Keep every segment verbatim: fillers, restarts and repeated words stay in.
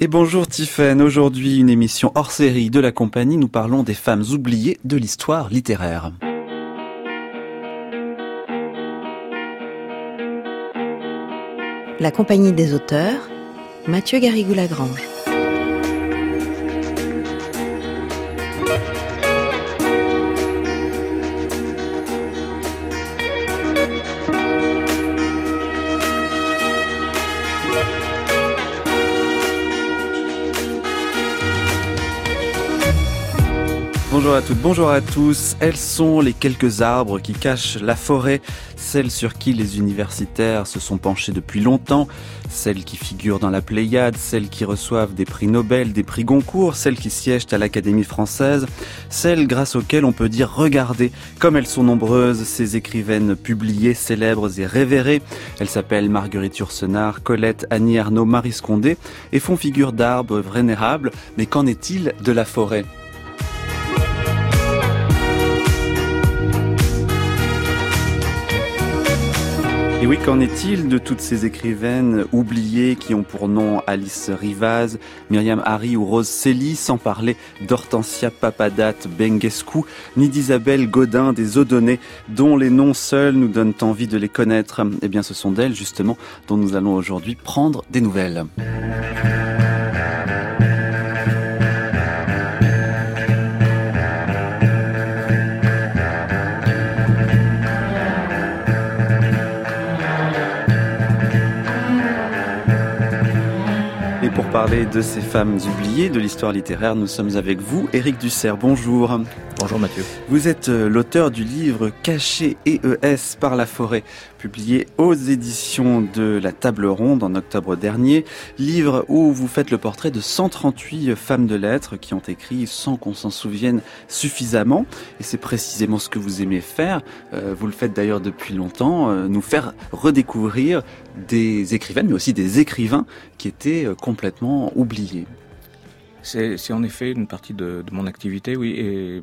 Et bonjour Tiffaine, aujourd'hui une émission hors série de la compagnie, nous parlons des femmes oubliées de l'histoire littéraire. La compagnie des auteurs, Mathieu Garrigou-Lagrange. Bonjour à toutes, bonjour à tous. Elles sont les quelques arbres qui cachent la forêt, celles sur qui les universitaires se sont penchés depuis longtemps, celles qui figurent dans la Pléiade, celles qui reçoivent des prix Nobel, des prix Goncourt, celles qui siègent à l'Académie française, celles grâce auxquelles on peut dire « regardez » comme elles sont nombreuses, ces écrivaines publiées, célèbres et révérées. Elles s'appellent Marguerite Yourcenar, Colette, Annie Ernaux, Marie Scondé et font figure d'arbres vénérables. Mais qu'en est-il de la forêt ? Et oui, qu'en est-il de toutes ces écrivaines oubliées qui ont pour nom Alice Rivaz, Myriam Hari ou Rose Célie, sans parler d'Hortensia Papadate Benguescu, ni d'Isabelle Godin des Odonais, dont les noms seuls nous donnent envie de les connaître. Eh bien, ce sont d'elles, justement, dont nous allons aujourd'hui prendre des nouvelles. Pour parler de ces femmes oubliées de l'histoire littéraire, nous sommes avec vous, Éric Dussert. Bonjour. Bonjour Mathieu. Vous êtes l'auteur du livre Caché E E S par la forêt, publié aux éditions de la Table Ronde en octobre dernier. Livre où vous faites le portrait de cent trente-huit femmes de lettres qui ont écrit sans qu'on s'en souvienne suffisamment. Et c'est précisément ce que vous aimez faire. Vous le faites d'ailleurs depuis longtemps, nous faire redécouvrir des écrivaines, mais aussi des écrivains qui étaient complètement oubliés. C'est, c'est en effet une partie de, de mon activité, oui. Et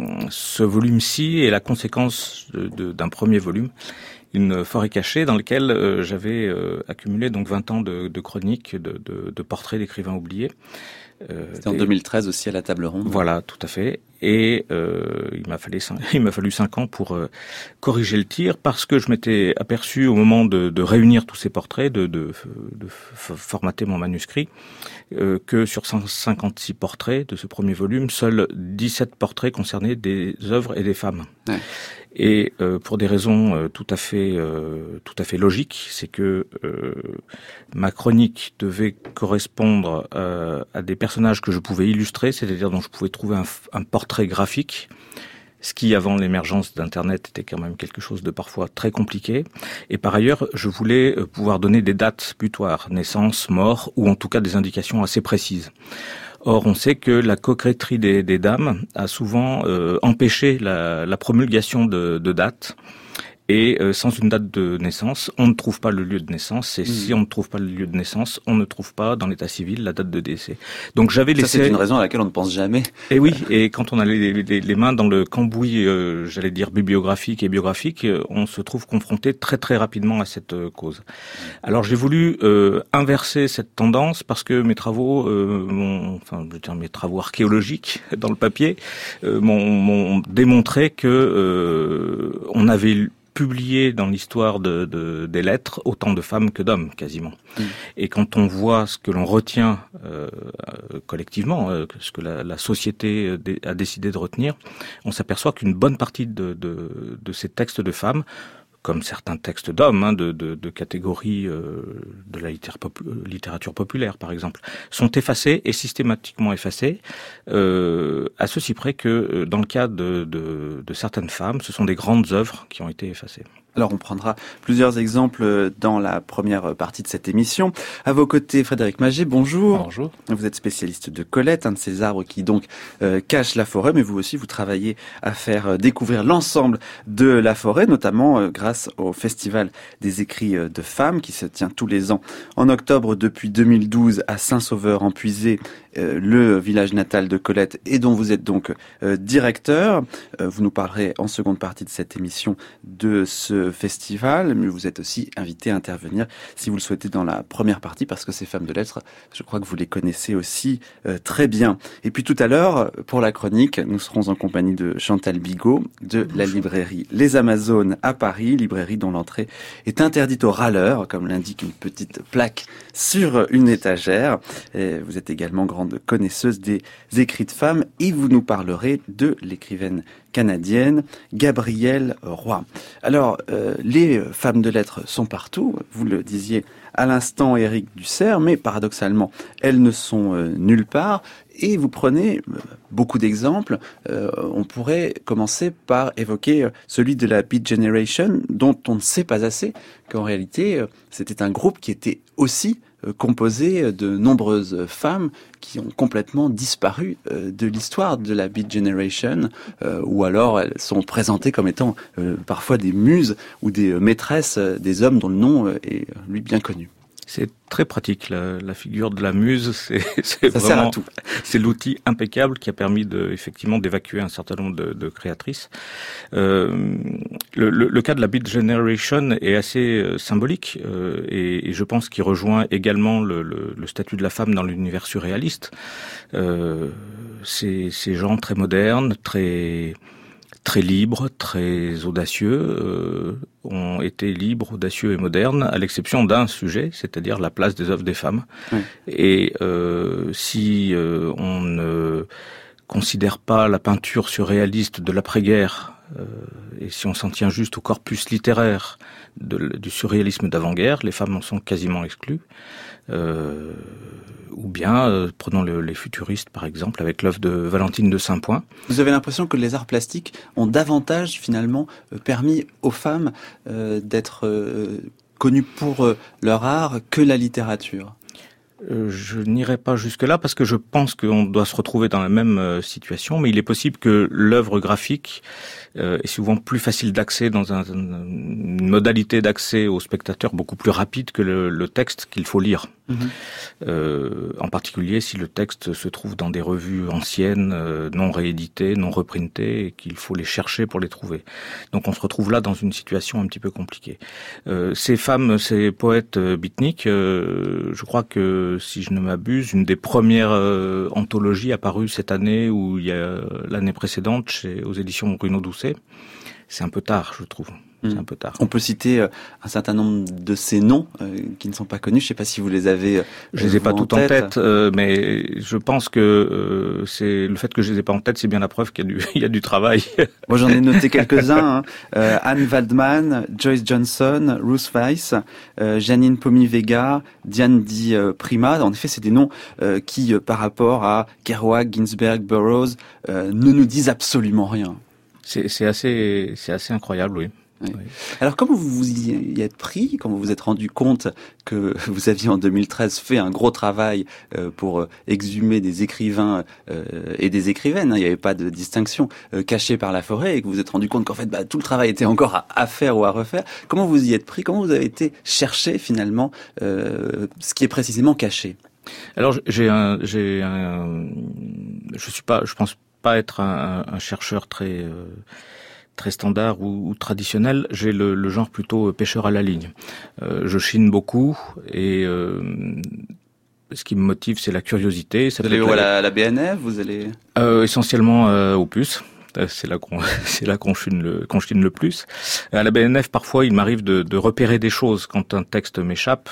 ce volume-ci est la conséquence de, de, d'un premier volume, Une forêt cachée, dans lequel euh, j'avais euh, accumulé donc vingt ans de, de chroniques, de, de, de portraits d'écrivains oubliés. Euh, C'était en des... deux mille treize aussi à la Table Ronde. Voilà, tout à fait. Et euh, il m'a fallu cinq, il m'a fallu cinq ans pour euh, corriger le tir, parce que je m'étais aperçu au moment de, de réunir tous ces portraits, de, de, de formater mon manuscrit, euh, que sur cent cinquante-six portraits de ce premier volume, seuls dix-sept portraits concernaient des œuvres et des femmes. Ouais. Et euh, pour des raisons euh, tout à fait euh, tout à fait logiques, c'est que euh, ma chronique devait correspondre euh, à des personnages que je pouvais illustrer, c'est-à-dire dont je pouvais trouver un, un portrait graphique, ce qui, avant l'émergence d'Internet, était quand même quelque chose de parfois très compliqué. Et par ailleurs, je voulais pouvoir donner des dates butoirs, naissance, mort, ou en tout cas des indications assez précises. Or, on sait que la coquetterie des, des dames a souvent euh, empêché la, la promulgation de, de dates. Et euh, sans une date de naissance, on ne trouve pas le lieu de naissance. Et mmh. si on ne trouve pas le lieu de naissance, on ne trouve pas dans l'état civil la date de décès. Donc j'avais laissé. Ça, c'est une raison à laquelle on ne pense jamais. Et oui. Et quand on a les, les, les mains dans le cambouis, euh, j'allais dire bibliographique et biographique, euh, on se trouve confronté très très rapidement à cette euh, cause. Alors j'ai voulu euh, inverser cette tendance, parce que mes travaux, euh, mon, enfin je veux dire mes travaux archéologiques dans le papier, euh, m'ont, m'ont démontré que euh, on avait publié dans l'histoire de, de, des lettres autant de femmes que d'hommes, quasiment. Mmh. Et quand on voit ce que l'on retient euh, collectivement, euh, ce que la, la société a décidé de retenir, on s'aperçoit qu'une bonne partie de, de, de ces textes de femmes, comme certains textes d'hommes, hein, de, de, de catégories euh, de la littérature populaire, par exemple, sont effacés et systématiquement effacés, euh, à ceci près que, dans le cas de, de, de certaines femmes, ce sont des grandes œuvres qui ont été effacées. Alors on prendra plusieurs exemples dans la première partie de cette émission. À vos côtés, Frédéric Magé, bonjour. Bonjour. Vous êtes spécialiste de Colette, un de ces arbres qui donc euh, cache la forêt, mais vous aussi vous travaillez à faire euh, découvrir l'ensemble de la forêt, notamment euh, grâce au Festival des écrits euh, de femmes qui se tient tous les ans en octobre depuis deux mille douze à Saint-Sauveur-en-Puisée, euh, le village natal de Colette, et dont vous êtes donc euh, directeur. Euh, vous nous parlerez en seconde partie de cette émission de ce ce festival, mais vous êtes aussi invité à intervenir si vous le souhaitez dans la première partie, parce que ces femmes de lettres, je crois que vous les connaissez aussi euh, très bien. Et puis tout à l'heure, pour la chronique, nous serons en compagnie de Chantal Bigot de la librairie Les Amazones à Paris, librairie dont l'entrée est interdite aux râleurs, comme l'indique une petite plaque sur une étagère. Et vous êtes également grande connaisseuse des écrits de femmes et vous nous parlerez de l'écrivaine canadienne Gabrielle Roy. Alors, euh, les femmes de lettres sont partout, vous le disiez à l'instant, Éric Dussert, mais paradoxalement, elles ne sont euh, nulle part. Et vous prenez euh, beaucoup d'exemples. Euh, on pourrait commencer par évoquer euh, celui de la Beat Generation, dont on ne sait pas assez qu'en réalité, euh, c'était un groupe qui était aussi euh, composé de nombreuses femmes qui ont complètement disparu euh, de l'histoire de la Beat Generation, euh, ou alors elles sont présentées comme étant euh, parfois des muses ou des maîtresses euh, des hommes dont le nom euh, est lui bien connu. C'est très pratique, la, la figure de la muse, c'est, c'est Ça vraiment, sert à tout. C'est l'outil impeccable qui a permis de, effectivement, d'évacuer un certain nombre de, de créatrices. Euh, le, le, le cas de la Beat Generation est assez euh, symbolique, euh, et, et je pense qu'il rejoint également le, le, le statut de la femme dans l'univers surréaliste. Euh, c'est, ces gens très modernes, très très libres, très audacieux, euh, ont été libres, audacieux et modernes, à l'exception d'un sujet, c'est-à-dire la place des œuvres des femmes. Oui. Et euh, si euh, on ne considère pas la peinture surréaliste de l'après-guerre, euh, et si on s'en tient juste au corpus littéraire de, du surréalisme d'avant-guerre, les femmes en sont quasiment exclues. Euh, ou bien, euh, prenons le, les futuristes par exemple, avec l'œuvre de Valentine de Saint-Point. Vous avez l'impression que les arts plastiques ont davantage finalement euh, permis aux femmes euh, d'être euh, connues pour euh, leur art que la littérature? Euh, je n'irai pas jusque-là parce que je pense qu'on doit se retrouver dans la même euh, situation, mais il est possible que l'œuvre graphique euh, est souvent plus facile d'accès dans un, une modalité d'accès au spectateur beaucoup plus rapide que le, le texte qu'il faut lire. Mmh. Euh, en particulier si le texte se trouve dans des revues anciennes, euh, non rééditées, non reprintées, et qu'il faut les chercher pour les trouver. Donc on se retrouve là dans une situation un petit peu compliquée. Euh, ces femmes, ces poètes euh, beatniks, euh, je crois que si je ne m'abuse, une des premières euh, anthologies apparues cette année ou il y a l'année précédente chez, aux éditions Bruno Doucet. C'est un peu tard, je trouve. C'est un peu tard. On peut citer euh, un certain nombre de ces noms euh, qui ne sont pas connus. Je ne sais pas si vous les avez. Euh, je les ai pas tout en tête, euh, mais je pense que euh, c'est le fait que je les ai pas en tête, c'est bien la preuve qu'il y a du, il y a du travail. Moi, j'en ai noté quelques-uns. Hein. Euh, Anne Waldman, Joyce Johnson, Ruth Weiss, euh, Janine Pomy-Vega, Diane Di Prima. En effet, c'est des noms euh, qui, euh, par rapport à Kerouac, Ginsberg, Burroughs, euh, ne nous disent absolument rien. C'est, c'est assez, c'est assez incroyable, oui. Oui. Oui. Alors, comment vous vous y êtes pris, quand vous vous êtes rendu compte que vous aviez en deux mille treize fait un gros travail euh, pour exhumer des écrivains euh, et des écrivaines, hein, il n'y avait pas de distinction, euh, cachés par la forêt, et que vous vous êtes rendu compte qu'en fait bah, tout le travail était encore à, à faire ou à refaire. Comment vous y êtes pris? Comment vous avez été chercher finalement euh, ce qui est précisément caché? Alors j'ai un, j'ai un, je suis pas, je pense pas être un, un chercheur très euh, très standard ou, ou traditionnel. J'ai le, le genre plutôt pêcheur à la ligne. Euh, je chine beaucoup et euh, ce qui me motive, c'est la curiosité. Ça vous allez où, à la, la B N F? Vous allez euh, essentiellement euh, au Puce. C'est là qu'on, c'est là qu'on chine le, qu'on chine le plus. À la B N F, parfois, il m'arrive de, de repérer des choses quand un texte m'échappe,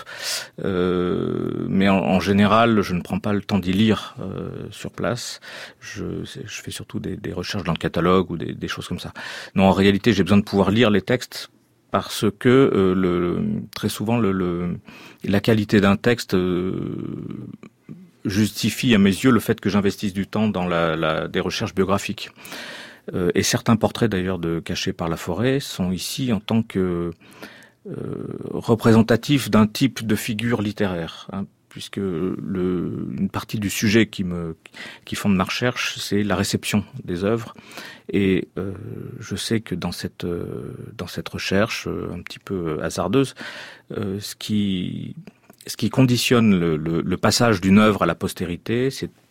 euh, mais en, en général, je ne prends pas le temps d'y lire euh, sur place. Je, je fais surtout des, des recherches dans le catalogue ou des, des choses comme ça. Non, en réalité, j'ai besoin de pouvoir lire les textes parce que euh, le, très souvent, le, le, la qualité d'un texte euh, justifie à mes yeux le fait que j'investisse du temps dans la, la, des recherches biographiques. Euh, et certains portraits d'ailleurs de Cachés par la forêt sont ici en tant que euh, représentatifs d'un type de figure littéraire, hein, puisque le, une partie du sujet qui me qui fonde ma recherche, c'est la réception des œuvres. Et euh, je sais que dans cette euh, dans cette recherche euh, un petit peu hasardeuse, euh, ce qui ce qui conditionne le, le, le passage d'une œuvre à la postérité, c'est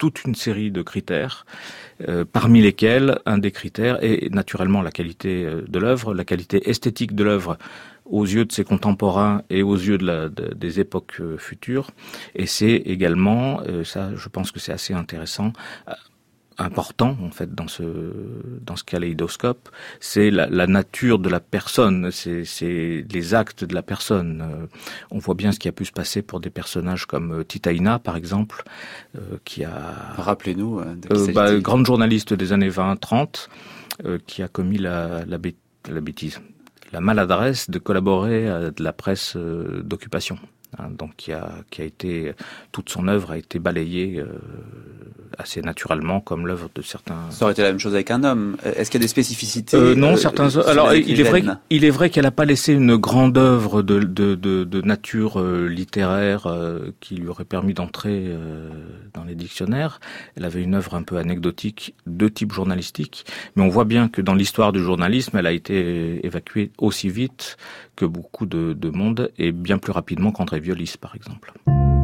toute une série de critères, euh, parmi lesquels un des critères est naturellement la qualité de l'œuvre, la qualité esthétique de l'œuvre aux yeux de ses contemporains et aux yeux de la, de, des époques euh, futures. Et c'est également, euh, ça je pense que c'est assez intéressant, euh, important en fait dans ce dans ce kaléidoscope, c'est la, la nature de la personne, c'est, c'est les actes de la personne. Euh, on voit bien ce qui a pu se passer pour des personnages comme Titaïna par exemple, euh, qui a... Rappelez-nous. Euh, de qui euh, bah, grande journaliste des années vingt trente, euh, qui a commis la, la, bê- la bêtise. la maladresse de collaborer à de la presse euh, d'occupation. Hein, donc qui a, qui a été, toute son œuvre a été balayée euh, assez naturellement comme l'œuvre de certains. Ça aurait été la même chose avec un homme. Est-ce qu'il y a des spécificités euh, Non, euh, certains. Alors il est vrai, il est vrai qu'elle n'a pas laissé une grande œuvre de de de, de nature euh, littéraire euh, qui lui aurait permis d'entrer euh, dans les dictionnaires. Elle avait une œuvre un peu anecdotique de type journalistique, mais on voit bien que dans l'histoire du journalisme, elle a été évacuée aussi vite que beaucoup de, de monde et bien plus rapidement qu'André Violis, par exemple.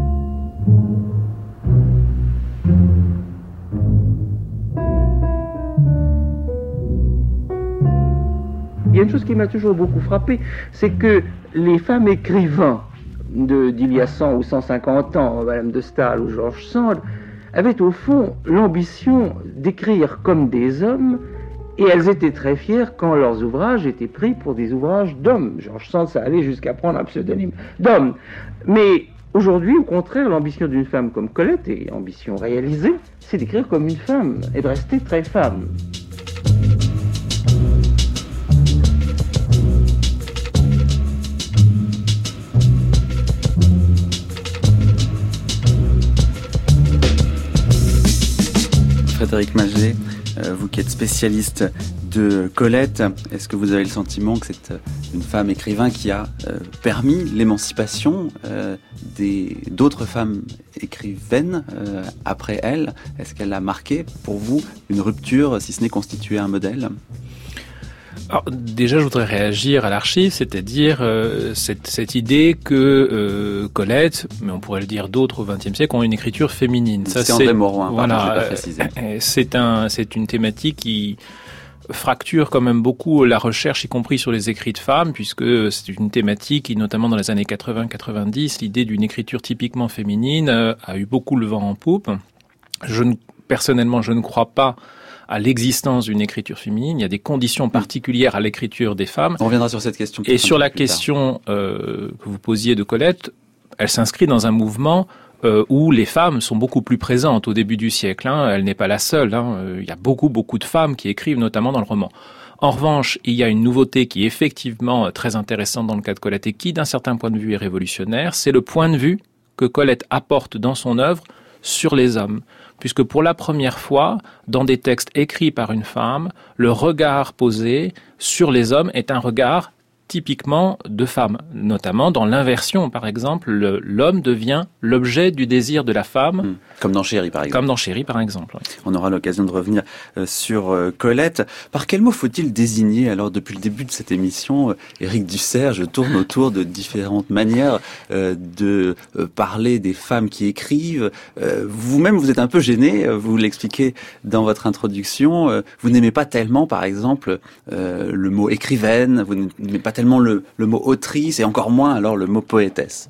Il y a une chose qui m'a toujours beaucoup frappé, c'est que les femmes écrivains de, d'il y a cent ou cent cinquante ans, Madame de Staël ou George Sand, avaient au fond l'ambition d'écrire comme des hommes. Et elles étaient très fières quand leurs ouvrages étaient pris pour des ouvrages d'hommes. George Sand, ça allait jusqu'à prendre un pseudonyme d'homme. Mais aujourd'hui, au contraire, l'ambition d'une femme comme Colette, et ambition réalisée, c'est d'écrire comme une femme et de rester très femme. Frédéric Maget, vous qui êtes spécialiste de Colette, est-ce que vous avez le sentiment que c'est une femme écrivain qui a euh, permis l'émancipation euh, des, d'autres femmes écrivaines euh, après elle? Est-ce qu'elle a marqué pour vous une rupture, si ce n'est constitué un modèle? Alors, déjà, je voudrais réagir à l'archive, c'est-à-dire euh, cette, cette idée que euh, Colette, mais on pourrait le dire d'autres au vingtième siècle, ont une écriture féminine. Ça, c'est André Mauroy, voilà, pardon, je l'ai pas précisé. Euh, c'est, un, c'est une thématique qui fracture quand même beaucoup la recherche, y compris sur les écrits de femmes, puisque c'est une thématique qui, notamment dans les années quatre-vingts quatre-vingt-dix, l'idée d'une écriture typiquement féminine euh, a eu beaucoup le vent en poupe. Je ne, personnellement, je ne crois pas à l'existence d'une écriture féminine. Il y a des conditions particulières à l'écriture des femmes. On reviendra sur cette question. Et sur la question euh, que vous posiez de Colette, elle s'inscrit dans un mouvement euh, où les femmes sont beaucoup plus présentes au début du siècle. Hein. Elle n'est pas la seule. Hein. Il y a beaucoup, beaucoup de femmes qui écrivent, notamment dans le roman. En revanche, il y a une nouveauté qui est effectivement très intéressante dans le cas de Colette et qui, d'un certain point de vue, est révolutionnaire. C'est le point de vue que Colette apporte dans son œuvre sur les hommes. Puisque pour la première fois, dans des textes écrits par une femme, le regard posé sur les hommes est un regard typiquement de femme. Notamment dans l'inversion, par exemple, le, l'homme devient l'objet du désir de la femme. Mmh. Comme dans Chéri, par exemple. Comme dans Chéri, par exemple. Oui. On aura l'occasion de revenir euh, sur euh, Colette. Par quel mot faut-il désigner, alors, depuis le début de cette émission, euh, Éric Dussert, je tourne autour de différentes manières euh, de euh, parler des femmes qui écrivent. Euh, vous-même, vous êtes un peu gêné, vous l'expliquez dans votre introduction. Euh, vous n'aimez pas tellement, par exemple, euh, le mot écrivaine, vous n'aimez pas tellement le, le mot autrice, et encore moins, alors, le mot poétesse.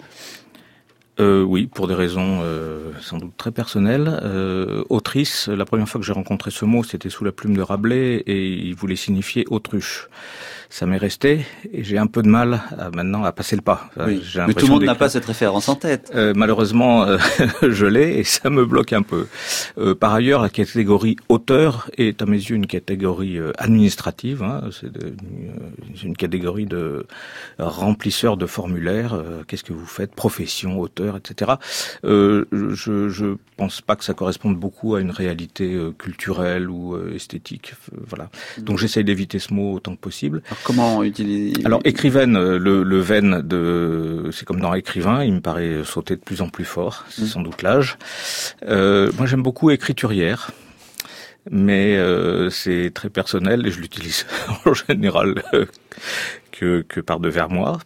Euh, oui, pour des raisons euh, sans doute très personnelles. Euh, autrice, la première fois que j'ai rencontré ce mot, c'était sous la plume de Rabelais et il voulait signifier autruche. Ça m'est resté et j'ai un peu de mal à, maintenant à passer le pas. Oui. Mais tout le monde n'a pas cette référence en tête. Euh, malheureusement, euh, je l'ai et ça me bloque un peu. Euh, par ailleurs, la catégorie auteur est à mes yeux une catégorie euh, administrative. Hein, c'est de, une, une catégorie de remplisseur de formulaires. Euh, qu'est-ce que vous faites? Profession, auteur, et cetera. Euh, je, je pense pas que ça corresponde beaucoup à une réalité euh, culturelle ou euh, esthétique. Euh, voilà. Donc j'essaye d'éviter ce mot autant que possible. Alors, comment utiliser? Alors écrivaine, le, le veine de, c'est comme dans écrivain, il me paraît sauter de plus en plus fort. C'est mmh. sans doute l'âge. Euh, moi j'aime beaucoup écriturière. Mais euh, c'est très personnel et je l'utilise en général euh, que, que par devers moi.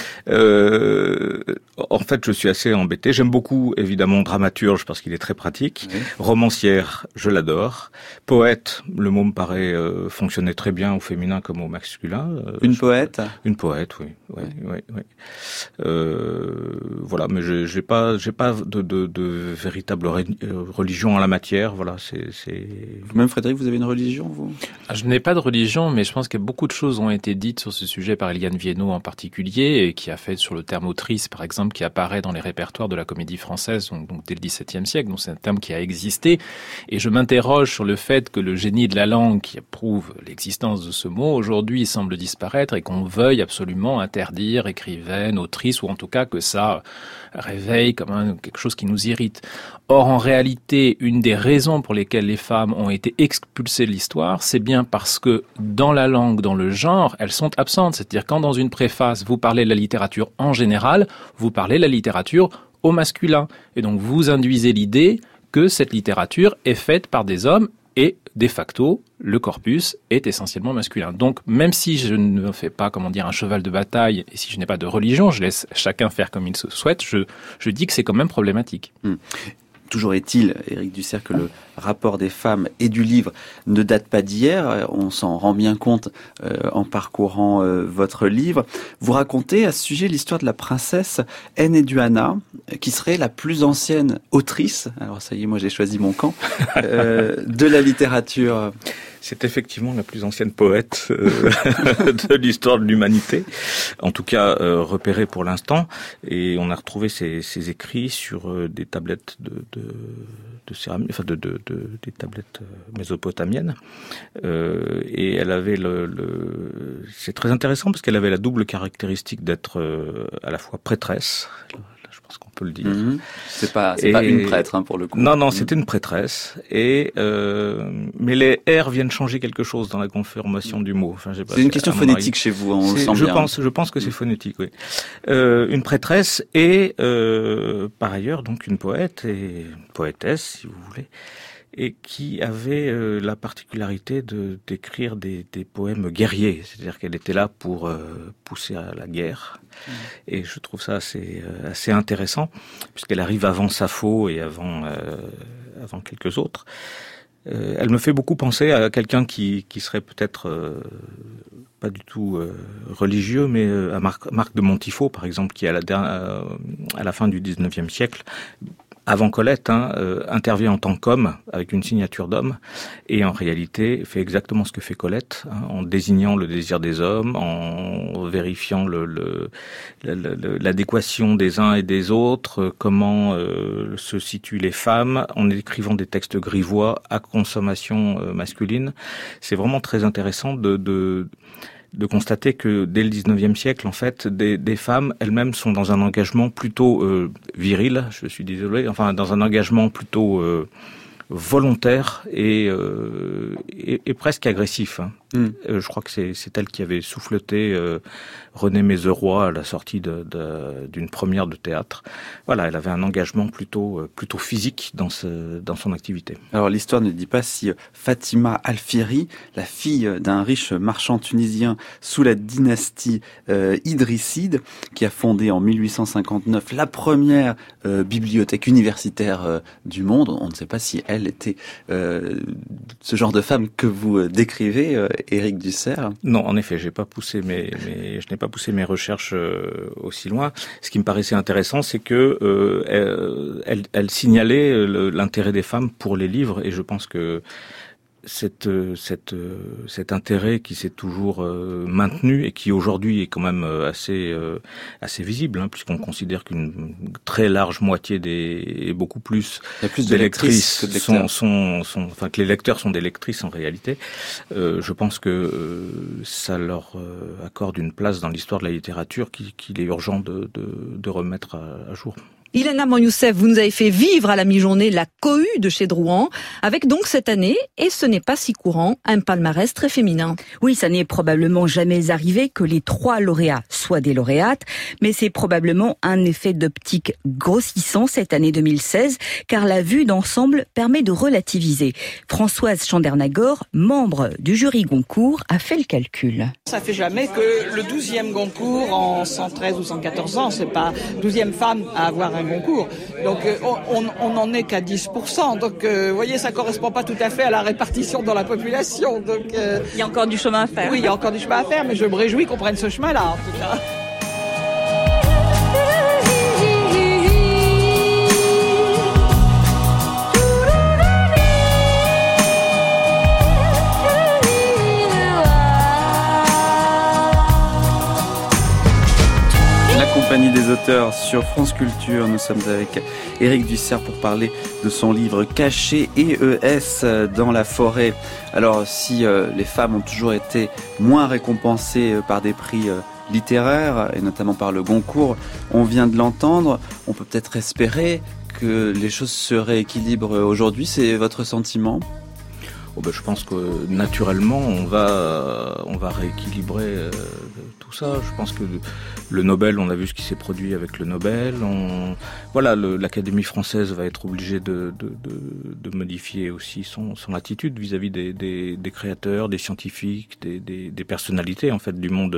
Euh, en fait, je suis assez embêté. J'aime beaucoup, évidemment, dramaturge parce qu'il est très pratique. Oui. Romancière, je l'adore. Poète, le mot me paraît euh, fonctionner très bien au féminin comme au masculin. Euh, une poète. Une poète, oui, oui, oui, oui. oui. Euh, voilà, mais je, j'ai pas, j'ai pas de, de, de véritable ré, religion en la matière. Voilà, c'est, c'est. Vous-même, Frédéric, vous avez une religion, vous? Je n'ai pas de religion, mais je pense que beaucoup de choses ont été dites sur ce sujet par Eliane Viennot en particulier, et qui a fait sur le terme autrice, par exemple, qui apparaît dans les répertoires de la comédie française, donc, donc dès le dix-septième siècle. Donc c'est un terme qui a existé. Et je m'interroge sur le fait que le génie de la langue, qui prouve l'existence de ce mot, aujourd'hui semble disparaître et qu'on veuille absolument interdire écrivaine, autrice, ou en tout cas que ça réveille comme un, quelque chose qui nous irrite. Or, en réalité, une des raisons pour lesquelles les femmes ont été expulsées de l'histoire, c'est bien parce que dans la langue, dans le genre, elles sont absentes. C'est-à-dire quand dans une préface, vous parlez de la littérature en général, vous parlez de la littérature au masculin. Et donc, vous induisez l'idée que cette littérature est faite par des hommes et, de facto, le corpus est essentiellement masculin. Donc, même si je ne fais pas, comment dire, un cheval de bataille, et si je n'ai pas de religion, je laisse chacun faire comme il se souhaite, je, je dis que c'est quand même problématique. Mmh. Toujours est-il, Éric Dussert, que le rapport des femmes et du livre ne date pas d'hier. On s'en rend bien compte euh, en parcourant euh, votre livre. Vous racontez à ce sujet l'histoire de la princesse Enheduanna, qui serait la plus ancienne autrice, alors ça y est, moi j'ai choisi mon camp, euh, de la littérature. C'est effectivement la plus ancienne poète euh, de l'histoire de l'humanité, en tout cas euh, repérée pour l'instant. Et on a retrouvé ses, ses écrits sur euh, des tablettes de, de, de céramique, enfin de, de, de des tablettes mésopotamiennes. Euh, et elle avait le, le, c'est très intéressant parce qu'elle avait la double caractéristique d'être euh, à la fois prêtresse. Je pense qu'on peut le dire. Mmh. C'est pas, c'est et... pas une prêtre hein, pour le coup. Non, non, mmh. c'était une prêtresse. Et euh, mais les R viennent changer quelque chose dans la conformation du mot. Enfin, j'ai pas, c'est une question phonétique chez vous, on le sent je bien. pense, je pense que c'est phonétique, oui. Euh, une prêtresse et euh, par ailleurs donc une poète et une poétesse, si vous voulez, et qui avait euh, la particularité de d'écrire des, des poèmes guerriers, c'est-à-dire qu'elle était là pour euh, pousser à la guerre. Mmh. Et je trouve ça assez euh, assez intéressant puisqu'elle arrive avant Sappho et avant euh, avant quelques autres. Euh, elle me fait beaucoup penser à quelqu'un qui qui serait peut-être euh, pas du tout euh, religieux, mais euh, à Marc, Marc de Montifau par exemple, qui à la dernière, euh, à la fin du dix-neuvième siècle, avant Colette, hein, euh, intervient en tant qu'homme, avec une signature d'homme, et en réalité fait exactement ce que fait Colette, hein, en désignant le désir des hommes, en vérifiant le, le, le, le, l'adéquation des uns et des autres, euh, comment euh, se situent les femmes, en écrivant des textes grivois à consommation euh, masculine. C'est vraiment très intéressant de... de de constater que dès le dix-neuvième siècle, en fait, des, des femmes elles-mêmes sont dans un engagement plutôt euh, viril, je suis désolé, enfin dans un engagement plutôt euh, volontaire et, euh, et, et presque agressif. Hein. Mm. Euh, je crois que c'est, c'est elle qui avait souffleté euh, René Mézeroy à la sortie de, de, d'une première de théâtre. Voilà, elle avait un engagement plutôt euh, plutôt physique dans ce dans son activité. Alors l'histoire ne dit pas si Fatima Alfieri, la fille d'un riche marchand tunisien sous la dynastie euh, idrisside, qui a fondé en mille huit cent cinquante-neuf la première euh, bibliothèque universitaire euh, du monde, on ne sait pas si elle était euh, ce genre de femme que vous décrivez, euh, Éric Dussert. Non, en effet, j'ai pas poussé mes, mes je n'ai pas poussé mes recherches euh, aussi loin. Ce qui me paraissait intéressant, c'est que euh, elle, elle signalait le, l'intérêt des femmes pour les livres, et je pense que cette, cette, cet intérêt qui s'est toujours euh, maintenu et qui aujourd'hui est quand même assez, euh, assez visible, hein, puisqu'on considère qu'une très large moitié des, et beaucoup plus, plus des de lectrices, lectrices sont, sont, sont, enfin que les lecteurs sont des lectrices en réalité. Euh, je pense que euh, ça leur euh, accorde une place dans l'histoire de la littérature qu'il, qu'il est urgent de, de, de remettre à, à jour. Ilana Mouyoussef, vous nous avez fait vivre à la mi-journée la cohue de chez Drouan, avec donc cette année, et ce n'est pas si courant, un palmarès très féminin. Oui, ça n'est probablement jamais arrivé que les trois lauréats soient des lauréates, mais c'est probablement un effet d'optique grossissant cette année deux mille seize, car la vue d'ensemble permet de relativiser. Françoise Chandernagor, membre du jury Goncourt, a fait le calcul. Ça fait jamais que le douzième Goncourt en cent treize ou cent quatorze ans, c'est pas douzième femme à avoir un Goncourt. Donc on, on en est qu'à dix pour cent. Donc vous voyez, ça correspond pas tout à fait à la répartition dans la population. Donc euh, il y a encore du chemin à faire. Oui, il y a encore du chemin à faire, mais je me réjouis qu'on prenne ce chemin-là en tout cas. Compagnie des auteurs sur France Culture. Nous sommes avec Éric Dussert pour parler de son livre Caché E E S dans la forêt. Alors si euh, les femmes ont toujours été moins récompensées par des prix euh, littéraires et notamment par le Goncourt, on vient de l'entendre, on peut peut-être espérer que les choses se rééquilibrent aujourd'hui. C'est votre sentiment ? Oh ben, je pense que naturellement on va on va rééquilibrer euh, tout ça. Je pense que le Nobel, on a vu ce qui s'est produit avec le Nobel. On, voilà, le, l'Académie française va être obligée de, de, de, de modifier aussi son, son attitude vis-à-vis des, des, des créateurs, des scientifiques, des, des, des personnalités en fait du monde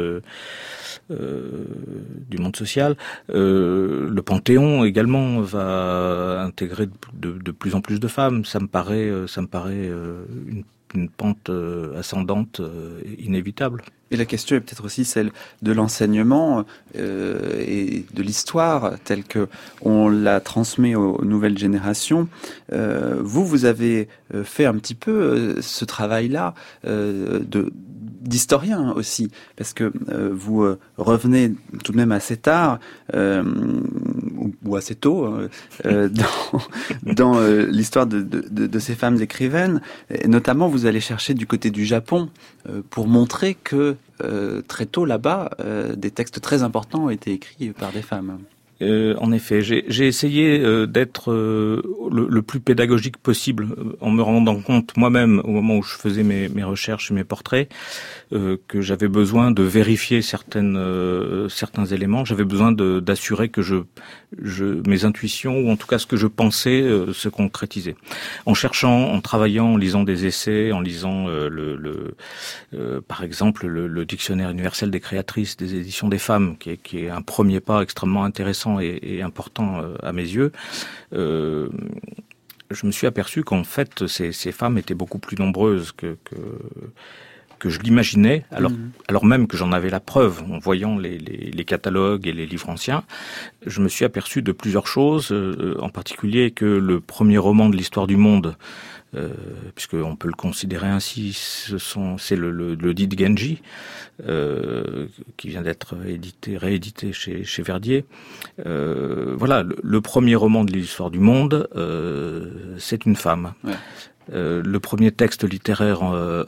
euh, du monde social. Euh, le Panthéon également va intégrer de, de plus en plus de femmes. Ça me paraît, ça me paraît euh, une, une pente euh, ascendante euh, inévitable. Et la question est peut-être aussi celle de l'enseignement euh, et de l'histoire telle que on la transmet aux nouvelles générations. Euh, vous, vous avez fait un petit peu euh, ce travail-là euh, de d'historien aussi, parce que euh, vous euh, revenez tout de même assez tard euh, ou, ou assez tôt euh, dans, dans euh, l'histoire de, de, de ces femmes écrivaines. Et notamment, vous allez chercher du côté du Japon euh, pour montrer que euh, très tôt là-bas, euh, des textes très importants ont été écrits par des femmes. Euh, en effet, j'ai, j'ai essayé euh, d'être euh, le, le plus pédagogique possible, euh, en me rendant compte moi-même, au moment où je faisais mes, mes recherches et mes portraits, euh, que j'avais besoin de vérifier certaines, euh, certains éléments. J'avais besoin de, d'assurer que je, je, mes intuitions, ou en tout cas ce que je pensais, euh, se concrétisaient. En cherchant, en travaillant, en lisant des essais, en lisant euh, le, le euh, par exemple le, le dictionnaire universel des créatrices des éditions des femmes, qui est, qui est un premier pas extrêmement intéressant et, et important euh, à mes yeux, euh, je me suis aperçu qu'en fait ces, ces femmes étaient beaucoup plus nombreuses que, que, que je l'imaginais, alors, mmh. alors même que j'en avais la preuve en voyant les, les, les catalogues et les livres anciens. Je me suis aperçu de plusieurs choses, euh, en particulier que le premier roman de l'histoire du monde, Euh, puisqu'on peut le considérer ainsi, ce sont, c'est le, le, le dit de Genji, euh, qui vient d'être édité, réédité chez, chez Verdier. Euh, voilà, le, le premier roman de l'histoire du monde, euh, c'est une femme. Ouais. Euh, le premier texte littéraire en, euh,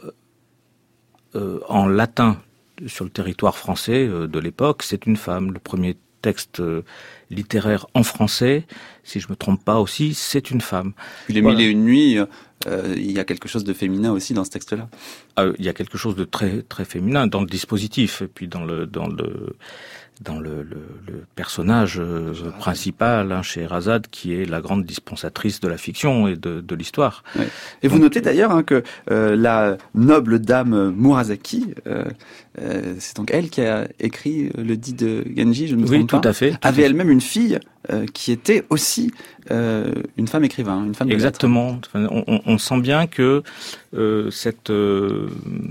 euh, en latin sur le territoire français euh, de l'époque, c'est une femme. Le premier texte euh, littéraire en français, si je me trompe pas aussi, c'est une femme. Puis les voilà. Mille et une nuits, euh, il y a quelque chose de féminin aussi dans ce texte-là. Euh, il y a quelque chose de très très féminin dans le dispositif et puis dans le dans le dans le, le, le personnage euh, principal, hein, Scheherazade, qui est la grande dispensatrice de la fiction et de, de l'histoire. Ouais. Et donc, vous notez d'ailleurs hein, que euh, la noble dame Murasaki, euh, euh, c'est donc elle qui a écrit le dit de Genji, je ne me trompe oui, pas. Oui, tout à fait. Tout avait à fait. elle-même une fille euh, qui était aussi euh, une femme écrivain, une femme de Exactement. lettres. On, on, on sent bien que euh, cette euh,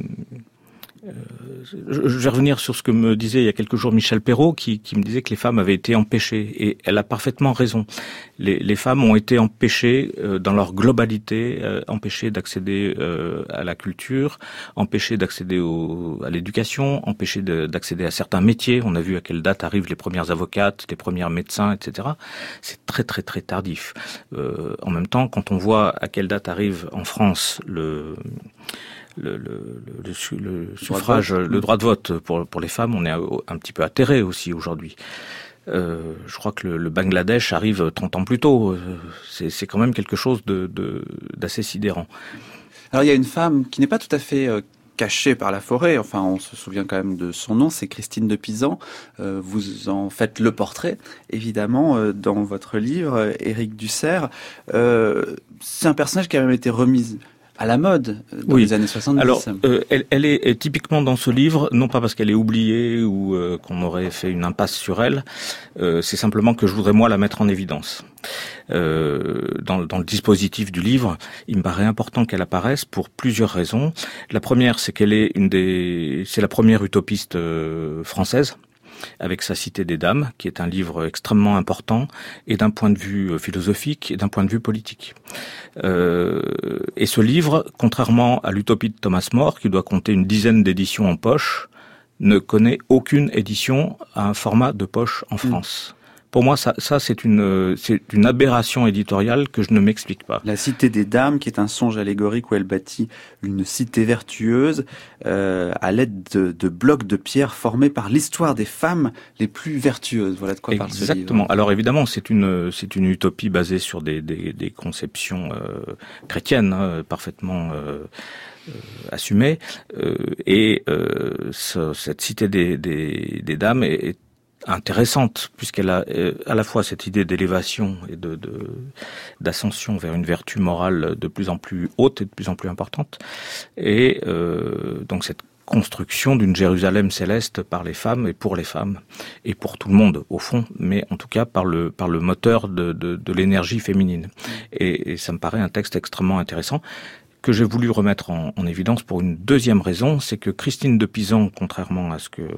Euh, je vais revenir sur ce que me disait il y a quelques jours Michel Perrault, qui, qui me disait que les femmes avaient été empêchées, et elle a parfaitement raison. Les, les femmes ont été empêchées euh, dans leur globalité, euh, empêchées d'accéder euh, à la culture, empêchées d'accéder au, à l'éducation, empêchées de, d'accéder à certains métiers. On a vu à quelle date arrivent les premières avocates, les premiers médecins, et cetera. C'est très très très tardif. Euh, en même temps, quand on voit à quelle date arrive en France le Le, le, le, le suffrage, le droit de vote pour, pour les femmes, on est un petit peu atterré aussi aujourd'hui. Euh, je crois que le, le Bangladesh arrive trente ans plus tôt. C'est, c'est quand même quelque chose de, de, d'assez sidérant. Alors il y a une femme qui n'est pas tout à fait euh, cachée par la forêt, enfin on se souvient quand même de son nom, c'est Christine de Pisan. Euh, vous en faites le portrait, évidemment, euh, dans votre livre, euh, Éric Dussert. Euh, c'est un personnage qui a même été remis à la mode dans oui. les années soixante-dix. Alors, euh, elle, elle est, est typiquement dans ce livre, non pas parce qu'elle est oubliée ou euh, qu'on aurait fait une impasse sur elle, euh, c'est simplement que je voudrais moi la mettre en évidence. Euh, dans, dans le dispositif du livre, il me paraît important qu'elle apparaisse pour plusieurs raisons. La première, c'est qu'elle est une des, c'est la première utopiste euh, française, avec sa Cité des Dames, qui est un livre extrêmement important, et d'un point de vue philosophique et d'un point de vue politique. Euh, et ce livre, contrairement à l'utopie de Thomas More, qui doit compter une dizaine d'éditions en poche, ne connaît aucune édition à un format de poche en France. Mmh. Pour moi, ça, ça c'est une, c'est une aberration éditoriale que je ne m'explique pas. La Cité des Dames, qui est un songe allégorique où elle bâtit une cité vertueuse euh, à l'aide de, de blocs de pierre formés par l'histoire des femmes les plus vertueuses. Voilà de quoi parle ce livre. Exactement. Alors évidemment, c'est une, c'est une utopie basée sur des, des, des conceptions euh, chrétiennes, hein, parfaitement euh, euh, assumées. Euh, et euh, ce, cette Cité des, des, des Dames est, est intéressante, puisqu'elle a euh, à la fois cette idée d'élévation et de, de d'ascension vers une vertu morale de plus en plus haute et de plus en plus importante, et euh, donc cette construction d'une Jérusalem céleste par les femmes et pour les femmes et pour tout le monde au fond, mais en tout cas par le par le moteur de de, de l'énergie féminine. Et, et ça me paraît un texte extrêmement intéressant que j'ai voulu remettre en, en évidence pour une deuxième raison, c'est que Christine de Pisan, contrairement à ce que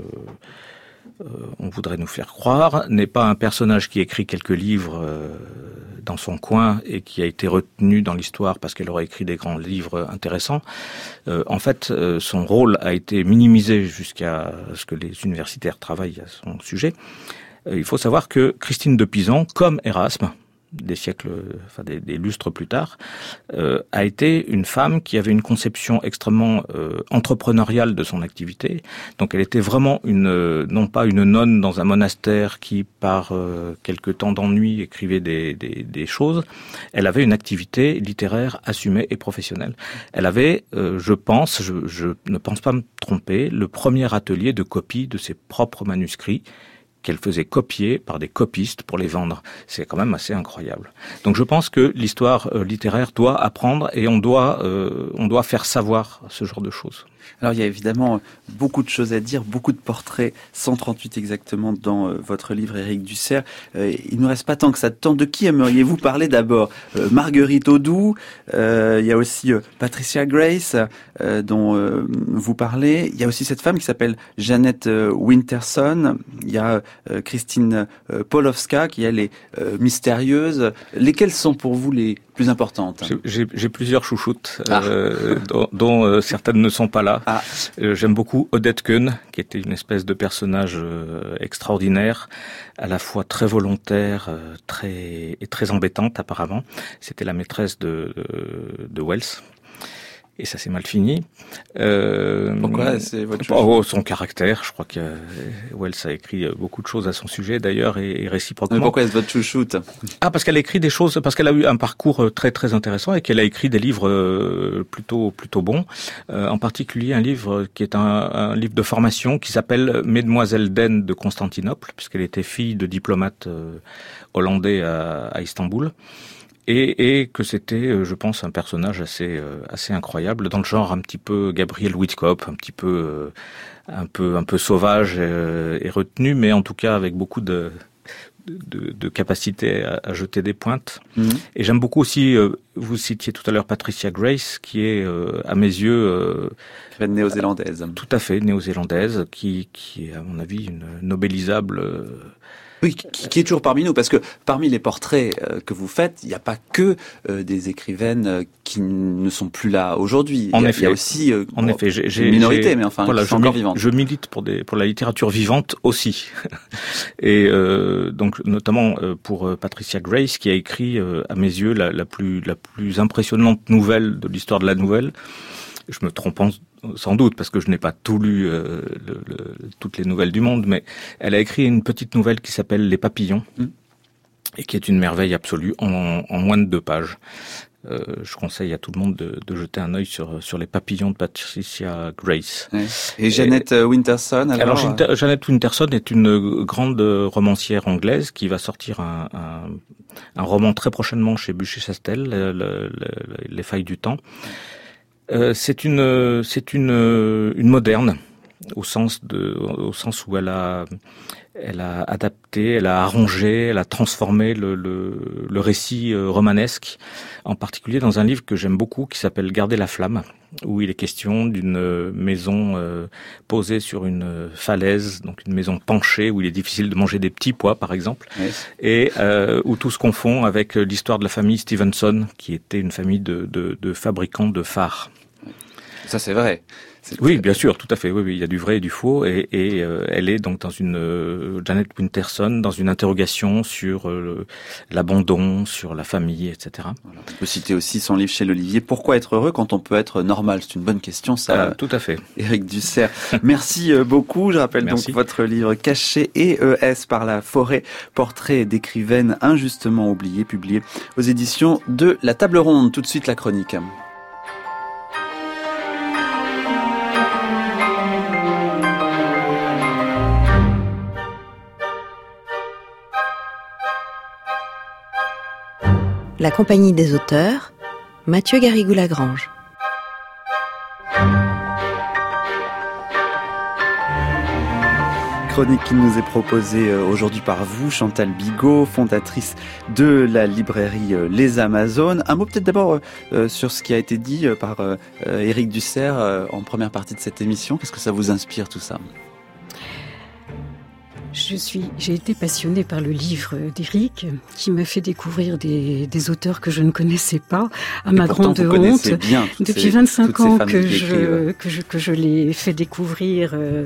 Euh, on voudrait nous faire croire, n'est pas un personnage qui écrit quelques livres euh, dans son coin et qui a été retenu dans l'histoire parce qu'elle aurait écrit des grands livres intéressants. Euh, en fait, euh, son rôle a été minimisé jusqu'à ce que les universitaires travaillent à son sujet. Euh, il faut savoir que Christine de Pisan, comme Erasme, des siècles, enfin des, des lustres plus tard, euh, a été une femme qui avait une conception extrêmement euh, entrepreneuriale de son activité. Donc elle était vraiment une, euh, non pas une nonne dans un monastère qui, par euh, quelque temps d'ennui, écrivait des, des, des choses. Elle avait une activité littéraire assumée et professionnelle. Elle avait, euh, je pense, je, je ne pense pas me tromper, le premier atelier de copie de ses propres manuscrits, qu'elle faisait copier par des copistes pour les vendre. C'est quand même assez incroyable. Donc je pense que l'histoire euh, littéraire doit apprendre et on doit, euh, on doit faire savoir ce genre de choses. Alors il y a évidemment beaucoup de choses à dire, beaucoup de portraits, cent trente-huit exactement dans euh, votre livre Éric Dussert. Euh, il ne nous reste pas tant que ça de temps. De qui aimeriez-vous parler d'abord? euh, Marguerite Audoux, euh, il y a aussi euh, Patricia Grace euh, dont euh, vous parlez. Il y a aussi cette femme qui s'appelle Jeannette euh, Winterson. Il y a euh, Christine euh, Polowska qui elle est euh, mystérieuse. Lesquelles sont pour vous les plus importantes? J'ai, j'ai plusieurs chouchoutes, ah. euh, dont, dont euh, certaines ne sont pas là. Ah. Euh, j'aime beaucoup Odette Keun, qui était une espèce de personnage euh, extraordinaire, à la fois très volontaire, euh, très et très embêtante apparemment. C'était la maîtresse de, de, de Wells. Et ça s'est mal fini. Euh, Pourquoi c'est votre chose? Oh, son caractère, je crois que Wells a écrit beaucoup de choses à son sujet d'ailleurs et, et réciproquement. Mais pourquoi est-ce votre chouchoute? Ah, parce qu'elle a écrit des choses, parce qu'elle a eu un parcours très très intéressant et qu'elle a écrit des livres plutôt plutôt bons. Euh, en particulier un livre qui est un, un livre de formation qui s'appelle Mesdemoiselles d'Aisne de Constantinople, puisqu'elle était fille de diplomate euh, hollandais à, à Istanbul. Et, et que c'était, je pense, un personnage assez assez incroyable, dans le genre un petit peu Gabriel Whitcomb, un petit peu un peu un peu sauvage et, et retenu, mais en tout cas avec beaucoup de de, de capacité à, à jeter des pointes. Mmh. Et j'aime beaucoup aussi, euh, vous citiez tout à l'heure Patricia Grace, qui est euh, à mes yeux euh, néo-zélandaise. Tout à fait néo-zélandaise, qui qui est à mon avis une nobelisable. Euh, Oui, qui, qui est toujours parmi nous, parce que parmi les portraits euh, que vous faites, il n'y a pas que euh, des écrivaines euh, qui ne sont plus là aujourd'hui. En il y a, effet, il y a aussi euh, en effet, j'ai, j'ai, une minorité, j'ai, mais enfin, voilà, qui sont encore vivantes. Je milite pour des pour la littérature vivante aussi, et euh, donc notamment euh, pour euh, Patricia Grace, qui a écrit euh, à mes yeux la, la plus la plus impressionnante nouvelle de l'histoire de la nouvelle. Je me trompe sans doute, parce que je n'ai pas tout lu, euh, le, le, toutes les nouvelles du monde, mais elle a écrit une petite nouvelle qui s'appelle Les Papillons, mmh. et qui est une merveille absolue en, en moins de deux pages. Euh, je conseille à tout le monde de, de jeter un œil sur sur Les Papillons de Patricia Grace. Ouais. Et Jeanette et, Winterson. Alors, alors Jeanette Winterson est une grande romancière anglaise qui va sortir un, un, un roman très prochainement chez Buchet-Chastel, le, le, le, Les Failles du temps. Euh, c'est une c'est une une moderne au sens de au sens où elle a elle a adapté, elle a arrangé, elle a transformé le, le, le récit romanesque, en particulier dans un livre que j'aime beaucoup qui s'appelle Garder la flamme, où il est question d'une maison euh, posée sur une falaise, donc une maison penchée, où il est difficile de manger des petits pois, par exemple, oui. et euh, où tout se confond avec l'histoire de la famille Stevenson, qui était une famille de, de, de fabricants de phares. Ça, c'est vrai. C'est oui, bien sûr, tout à fait. Oui, oui, il y a du vrai et du faux, et, et euh, elle est donc dans une euh, Jeanette Winterson dans une interrogation sur euh, l'abandon, sur la famille, et cetera. Voilà. On peut citer aussi son livre chez l'Olivier. Pourquoi être heureux quand on peut être normal ? C'est une bonne question, ça. Ah, tout à fait. Éric Dussert, merci beaucoup. Je rappelle Merci. donc votre livre Caché et E S par la forêt, portrait d'écrivaine injustement oubliée, publié aux éditions de La Table Ronde. Tout de suite la chronique. La compagnie des auteurs, Mathieu Garrigou-Lagrange. Chronique qui nous est proposée aujourd'hui par vous, Chantal Bigot, fondatrice de la librairie Les Amazones. Un mot peut-être d'abord euh, sur ce qui a été dit par euh, Éric Dussert euh, en première partie de cette émission. Qu'est-ce que ça vous inspire tout ça ? Je suis, j'ai été passionnée par le livre d'Éric, qui m'a fait découvrir des, des auteurs que je ne connaissais pas, à ma grande honte. Depuis vingt-cinq ans que je, que je que je l'ai fait découvrir, euh,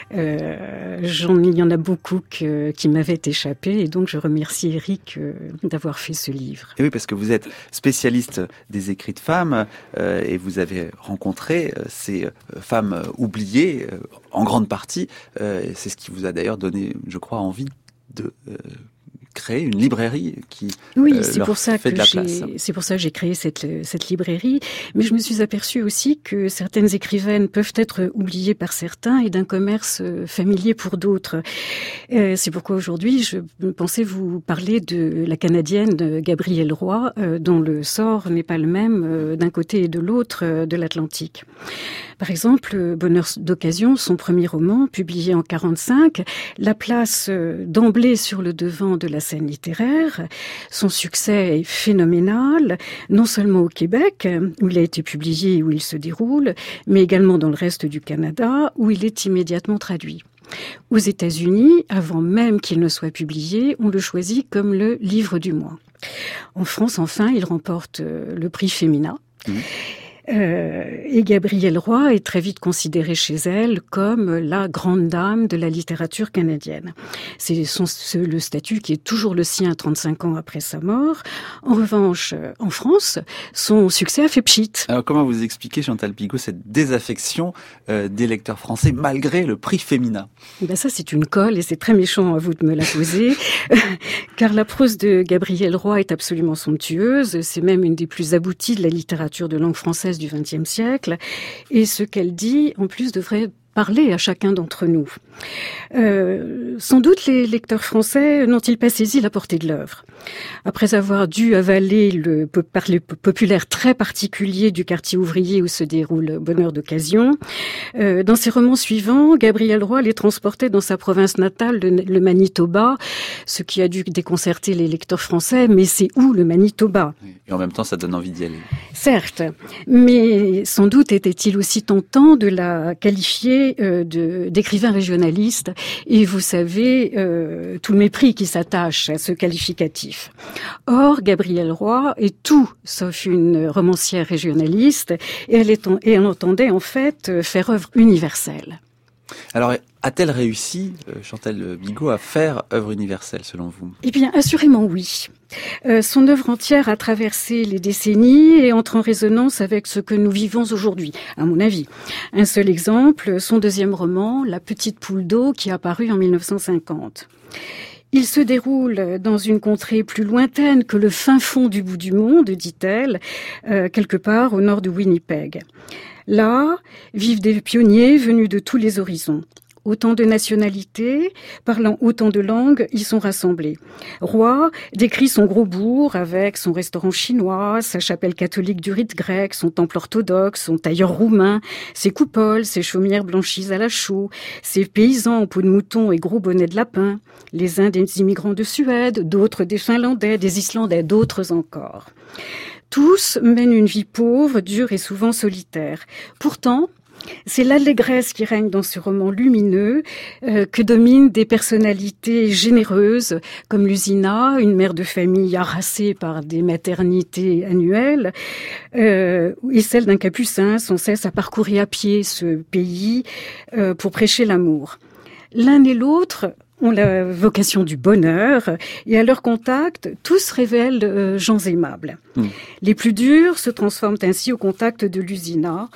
euh, j'en, il y en a beaucoup que, qui m'avaient échappé, et donc je remercie Éric euh, d'avoir fait ce livre. Et oui, parce que vous êtes spécialiste des écrits de femmes, euh, et vous avez rencontré euh, ces euh, femmes oubliées, euh, en grande partie. Euh, c'est ce qui vous a d'ailleurs donné, je crois, envie de euh, créer une librairie qui oui, euh, c'est leur pour ça fait que de la j'ai, place. c'est pour ça que j'ai créé cette, cette librairie. Mais je me suis aperçue aussi que certaines écrivaines peuvent être oubliées par certains et d'un commerce familier pour d'autres. Euh, c'est pourquoi aujourd'hui, je pensais vous parler de la Canadienne Gabrielle Roy, euh, dont le sort n'est pas le même euh, d'un côté et de l'autre euh, de l'Atlantique. Par exemple, Bonheur d'occasion, son premier roman, publié en quarante-cinq, la place d'emblée sur le devant de la scène littéraire. Son succès est phénoménal, non seulement au Québec, où il a été publié et où il se déroule, mais également dans le reste du Canada, où il est immédiatement traduit. Aux États-Unis, avant même qu'il ne soit publié, on le choisit comme le livre du mois. En France, enfin, il remporte le prix Femina. Mmh. Euh, et Gabrielle Roy est très vite considérée chez elle comme la grande dame de la littérature canadienne. C'est son, c'est le statut qui est toujours le sien trente-cinq ans après sa mort. En revanche, en France, son succès a fait pchit. Alors comment vous expliquez, Chantal Bigot, cette désaffection euh, des lecteurs français malgré le prix Femina ? Ben ça, c'est une colle et c'est très méchant à vous de me la poser, car la prose de Gabrielle Roy est absolument somptueuse. C'est même une des plus abouties de la littérature de langue française du vingtième siècle, et ce qu'elle dit, en plus, devrait parler à chacun d'entre nous. Euh, sans doute les lecteurs français n'ont-ils pas saisi la portée de l'œuvre. Après avoir dû avaler le parler populaire très particulier du quartier ouvrier où se déroule Bonheur d'occasion, euh, dans ses romans suivants, Gabrielle Roy les transportait dans sa province natale, le, le Manitoba, ce qui a dû déconcerter les lecteurs français, mais c'est où le Manitoba ? Et en même temps, ça donne envie d'y aller. Certes, mais sans doute était-il aussi tentant de la qualifier euh, de, d'écrivain régionaliste, et vous savez euh, tout le mépris qui s'attache à ce qualificatif. Or, Gabrielle Roy est tout sauf une romancière régionaliste, et elle, est en, et elle entendait en fait faire œuvre universelle. Alors, A-t-elle réussi, euh, Chantal Bigot, à faire œuvre universelle, selon vous? Eh bien, assurément oui. Euh, son œuvre entière a traversé les décennies et entre en résonance avec ce que nous vivons aujourd'hui, à mon avis. Un seul exemple, son deuxième roman, La petite poule d'eau, qui a paru en mille neuf cent cinquante. Il se déroule dans une contrée plus lointaine que le fin fond du bout du monde, dit-elle, euh, quelque part au nord de Winnipeg. Là, vivent des pionniers venus de tous les horizons. Autant de nationalités, parlant autant de langues, y sont rassemblés. Roy décrit son gros bourg avec son restaurant chinois, sa chapelle catholique du rite grec, son temple orthodoxe, son tailleur roumain, ses coupoles, ses chaumières blanchies à la chaux, ses paysans en peau de mouton et gros bonnets de lapin, les uns des immigrants de Suède, d'autres des Finlandais, des Islandais, d'autres encore. Tous mènent une vie pauvre, dure et souvent solitaire. Pourtant, c'est l'allégresse qui règne dans ce roman lumineux, euh, que dominent des personnalités généreuses, comme Lusina, une mère de famille harassée par des maternités annuelles, euh, et celle d'un capucin sans cesse à parcourir à pied ce pays euh, pour prêcher l'amour. L'un et l'autre ont la vocation du bonheur, et à leur contact, tous révèlent euh, gens aimables. Mmh. Les plus durs se transforment ainsi au contact de Lusina.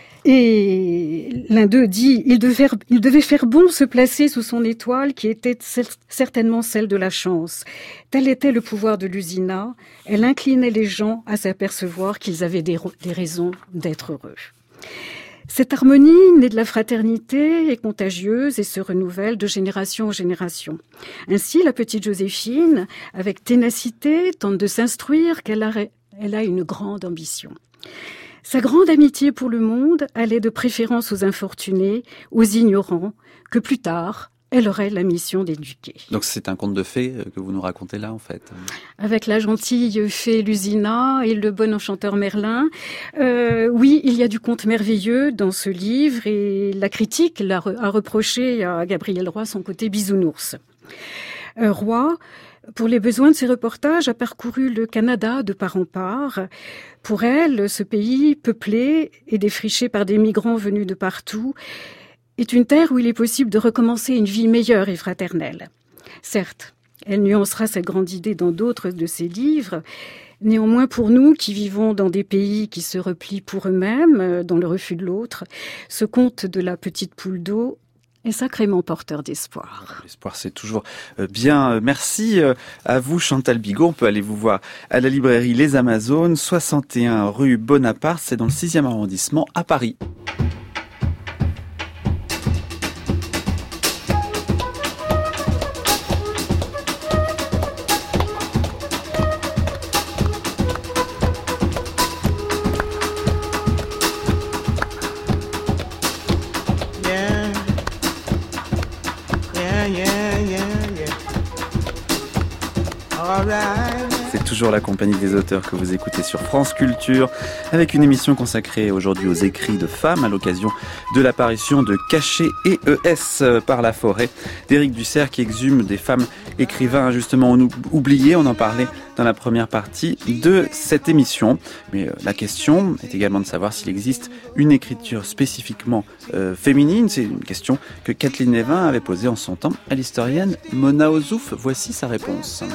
Et l'un d'eux dit, il devait, il devait faire bon se placer sous son étoile qui était certainement celle de la chance. Tel était le pouvoir de Lusina. Elle inclinait les gens à s'apercevoir qu'ils avaient des, des raisons d'être heureux. Cette harmonie, née de la fraternité, est contagieuse et se renouvelle de génération en génération. Ainsi, la petite Joséphine, avec ténacité, tente de s'instruire qu'elle a, elle a une grande ambition. Sa grande amitié pour le monde allait de préférence aux infortunés, aux ignorants, que plus tard, elle aurait la mission d'éduquer. Donc c'est un conte de fées que vous nous racontez là, en fait. Avec la gentille fée Lusina et le bon enchanteur Merlin. Euh, oui, il y a du conte merveilleux dans ce livre et la critique l'a re- a reproché à Gabriel Roy son côté bisounours. Euh, Roy, pour les besoins de ses reportages, a parcouru le Canada de part en part. Pour elle, ce pays, peuplé et défriché par des migrants venus de partout, est une terre où il est possible de recommencer une vie meilleure et fraternelle. Certes, elle nuancera cette grande idée dans d'autres de ses livres. Néanmoins, pour nous qui vivons dans des pays qui se replient pour eux-mêmes, dans le refus de l'autre, ce conte de la petite poule d'eau est sacrément porteur d'espoir. L'espoir, c'est toujours bien. Merci à vous, Chantal Bigot. On peut aller vous voir à la librairie Les Amazones, soixante et un rue Bonaparte. C'est dans le sixième arrondissement à Paris. C'est toujours la compagnie des auteurs que vous écoutez sur France Culture, avec une émission consacrée aujourd'hui aux écrits de femmes à l'occasion de l'apparition de Caché et E S par la forêt d'Éric Dussert, qui exhume des femmes écrivains injustement oubliées. On en parlait dans la première partie de cette émission. Mais la question est également de savoir s'il existe une écriture spécifiquement euh, féminine. C'est une question que Kathleen Lévin avait posée en son temps à l'historienne Mona Ozouf. Voici sa réponse.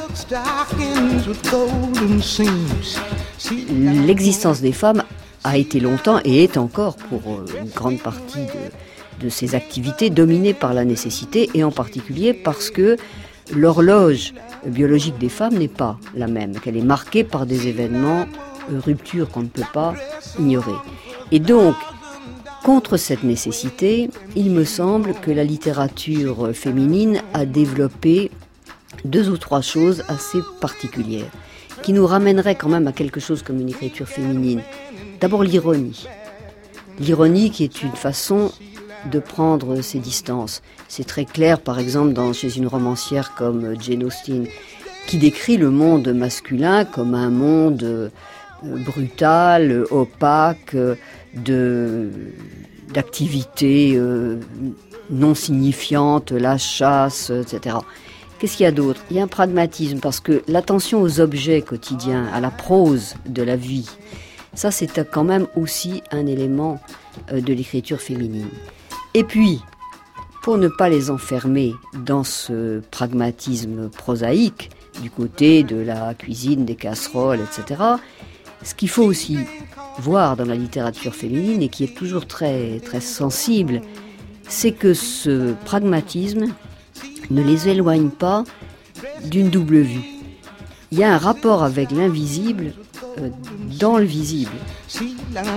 L'existence des femmes a été longtemps et est encore pour une grande partie de, de ces activités dominée par la nécessité, et en particulier parce que l'horloge biologique des femmes n'est pas la même, qu'elle est marquée par des événements, euh, ruptures qu'on ne peut pas ignorer. Et donc, contre cette nécessité, il me semble que la littérature féminine a développé deux ou trois choses assez particulières, qui nous ramèneraient quand même à quelque chose comme une écriture féminine. D'abord l'ironie. L'ironie qui est une façon de prendre ses distances. C'est très clair, par exemple, dans, chez une romancière comme Jane Austen, qui décrit le monde masculin comme un monde euh, brutal, opaque, de, d'activités euh, non signifiantes, la chasse, et cetera. Qu'est-ce qu'il y a d'autre ? Il y a un pragmatisme, parce que l'attention aux objets quotidiens, à la prose de la vie, ça c'est quand même aussi un élément de l'écriture féminine. Et puis, pour ne pas les enfermer dans ce pragmatisme prosaïque, du côté de la cuisine, des casseroles, et cetera, ce qu'il faut aussi voir dans la littérature féminine, et qui est toujours très, très sensible, c'est que ce pragmatisme ne les éloigne pas d'une double vue. Il y a un rapport avec l'invisible euh, dans le visible. See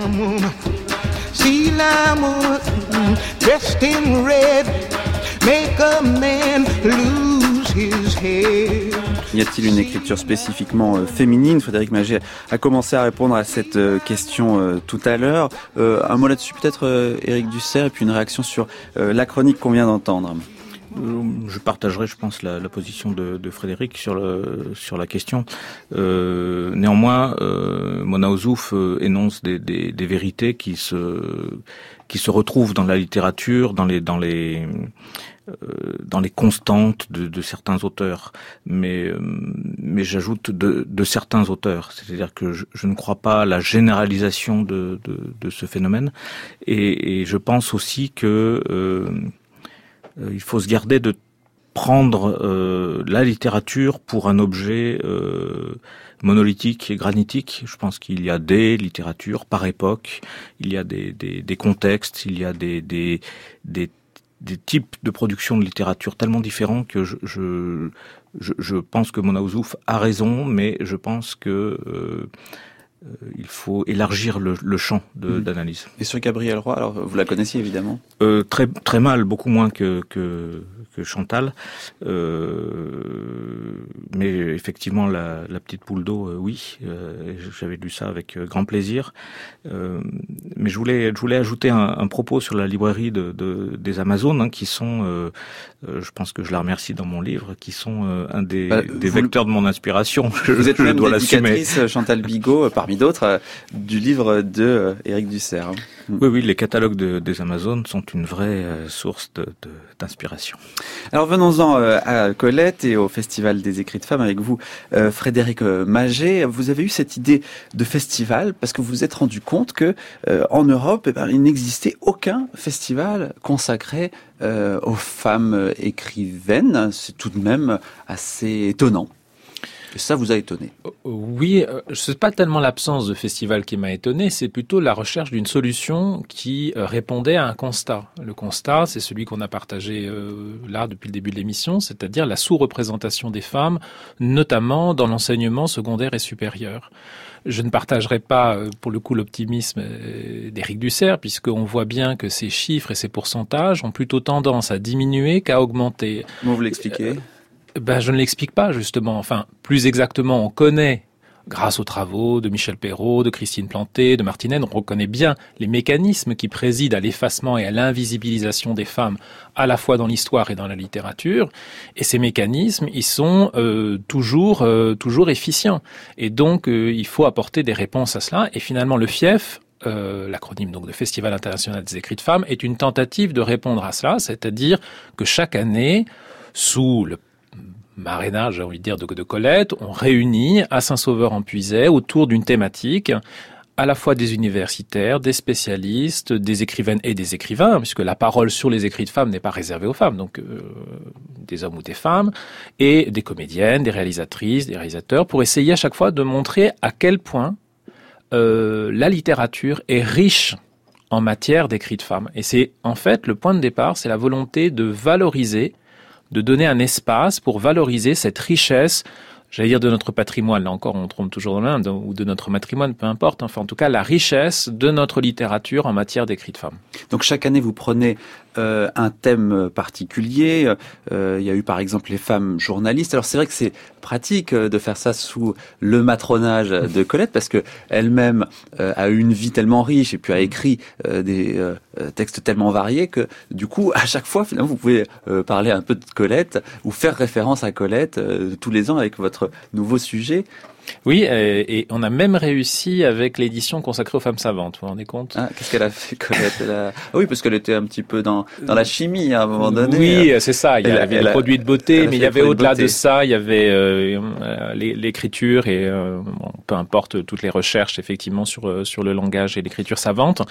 Lama, dressed in red, make a man lose his head. Y a-t-il une écriture spécifiquement euh, féminine ? Frédéric Magé a commencé à répondre à cette euh, question euh, tout à l'heure. Euh, un mot là-dessus peut-être, euh, Éric Dussert, et puis une réaction sur euh, la chronique qu'on vient d'entendre. Je partagerai, je pense, la, la position de, de Frédéric sur, le, sur la question. Euh, néanmoins, euh, Mona Ozouf euh, énonce des, des, des vérités qui se, qui se retrouvent dans la littérature, dans les, dans les, euh, dans les constantes de, de certains auteurs. Mais, euh, mais j'ajoute de, de certains auteurs. C'est-à-dire que je, je ne crois pas à la généralisation de, de, de ce phénomène. Et, et je pense aussi que euh, il faut se garder de prendre euh, la littérature pour un objet euh, monolithique et granitique. Je pense qu'il y a des littératures par époque, il y a des, des, des contextes, il y a des, des, des, des types de production de littérature tellement différents que je, je, je, je pense que Mona Ozouf a raison, mais je pense que euh, il faut élargir le, le champ de, d'analyse. Et sur Gabrielle Roy, alors vous la connaissiez évidemment ? euh, Très très mal, beaucoup moins que que, que Chantal. Euh, mais effectivement, la, la petite poule d'eau, euh, oui, euh, j'avais lu ça avec euh, grand plaisir. Euh, mais je voulais je voulais ajouter un, un propos sur la librairie de, de des Amazones, hein, qui sont, euh, euh, je pense que je la remercie dans mon livre, qui sont euh, un des, bah, des vecteurs de mon inspiration. Je, vous êtes je même dois dédicatrice, l'assumer. Chantal Bigot, parmi d'autres, euh, du livre de euh, Éric Dussert. Oui, oui, les catalogues de, des Amazones sont une vraie euh, source de, de, d'inspiration. Alors venons-en euh, à Colette et au Festival des écrits de femmes avec vous, euh, Frédéric Magé. Vous avez eu cette idée de festival parce que vous vous êtes rendu compte que euh, en Europe, eh ben, il n'existait aucun festival consacré euh, aux femmes écrivaines. C'est tout de même assez étonnant. Et ça vous a étonné? Oui, c'est pas tellement l'absence de festival qui m'a étonné, c'est plutôt la recherche d'une solution qui répondait à un constat. Le constat, c'est celui qu'on a partagé euh, là depuis le début de l'émission, c'est-à-dire la sous-représentation des femmes, notamment dans l'enseignement secondaire et supérieur. Je ne partagerai pas, pour le coup, l'optimisme d'Éric Dussert, puisqu'on voit bien que ces chiffres et ces pourcentages ont plutôt tendance à diminuer qu'à augmenter. Comment vous l'expliquez ? euh, Ben, je ne l'explique pas, justement. Enfin, plus exactement, on connaît, grâce aux travaux de Michel Perrault, de Christine Planté, de Martinène, on reconnaît bien les mécanismes qui président à l'effacement et à l'invisibilisation des femmes, à la fois dans l'histoire et dans la littérature. Et ces mécanismes, ils sont euh, toujours, euh, toujours efficients. Et donc, euh, il faut apporter des réponses à cela. Et finalement, le FIEF, Euh, l'acronyme donc de Festival international des écrits de femmes, est une tentative de répondre à cela, c'est-à-dire que chaque année, sous le marrainage, j'ai envie de dire, de, de Colette, on réunit à Saint-Sauveur-en-Puisaye autour d'une thématique à la fois des universitaires, des spécialistes, des écrivaines et des écrivains, puisque la parole sur les écrits de femmes n'est pas réservée aux femmes, donc euh, des hommes ou des femmes, et des comédiennes, des réalisatrices, des réalisateurs, pour essayer à chaque fois de montrer à quel point Euh, la littérature est riche en matière d'écrits de femmes. Et c'est en fait le point de départ, c'est la volonté de valoriser, de donner un espace pour valoriser cette richesse, j'allais dire de notre patrimoine, là encore on trompe toujours dans l'Inde, ou de notre matrimoine, peu importe, enfin en tout cas la richesse de notre littérature en matière d'écrits de femmes. Donc chaque année vous prenez euh, un thème particulier, euh, il y a eu par exemple les femmes journalistes. Alors c'est vrai que c'est pratique de faire ça sous le matronage de Colette, parce que elle-même euh, a eu une vie tellement riche et puis a écrit euh, des euh, textes tellement variés que du coup à chaque fois finalement vous pouvez euh, parler un peu de Colette ou faire référence à Colette euh, tous les ans avec votre nouveau sujet. Oui, et, et on a même réussi avec l'édition consacrée aux femmes savantes, vous vous rendez compte? Ah, qu'est-ce qu'elle a fait, Colette? Elle a... ah oui, parce qu'elle était un petit peu dans, dans la chimie à un moment donné. Oui, c'est ça. Il y elle avait a, les produits de beauté, mais il y avait au-delà de, de ça, il y avait euh, l'écriture et euh, bon, peu importe toutes les recherches effectivement sur sur le langage et l'écriture savante.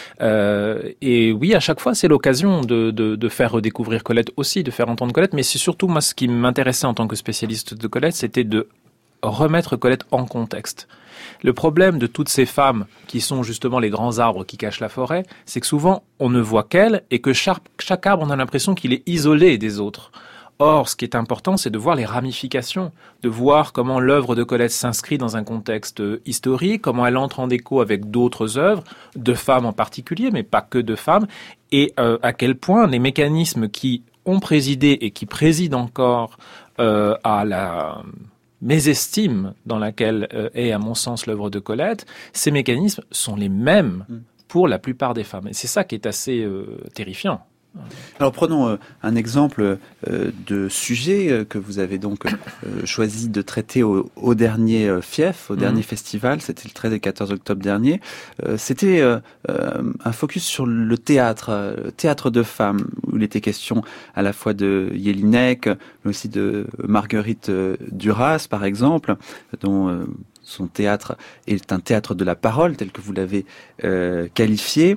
Euh, et oui, à chaque fois, c'est l'occasion de, de, de faire redécouvrir Colette aussi, de faire entendre Colette. Mais c'est surtout moi ce qui m'intéressait en tant que spécialiste de Colette, c'était de remettre Colette en contexte. Le problème de toutes ces femmes qui sont justement les grands arbres qui cachent la forêt, c'est que souvent on ne voit qu'elles et que chaque, chaque arbre, on a l'impression qu'il est isolé des autres. Or, ce qui est important, c'est de voir les ramifications, de voir comment l'œuvre de Colette s'inscrit dans un contexte historique, comment elle entre en écho avec d'autres œuvres, de femmes en particulier, mais pas que de femmes, et euh, à quel point les mécanismes qui ont présidé et qui président encore euh, à la mésestime dans laquelle euh, est, à mon sens, l'œuvre de Colette, ces mécanismes sont les mêmes pour la plupart des femmes. Et c'est ça qui est assez euh, terrifiant. Alors prenons euh, un exemple euh, de sujet euh, que vous avez donc euh, choisi de traiter au, au dernier euh, Fief, au mmh. dernier festival, c'était le treize et quatorze octobre dernier. Euh, c'était euh, euh, un focus sur le théâtre, euh, théâtre de femmes, où il était question à la fois de Jelinek, mais aussi de Marguerite euh, Duras, par exemple, dont euh, son théâtre est un théâtre de la parole, tel que vous l'avez euh, qualifié.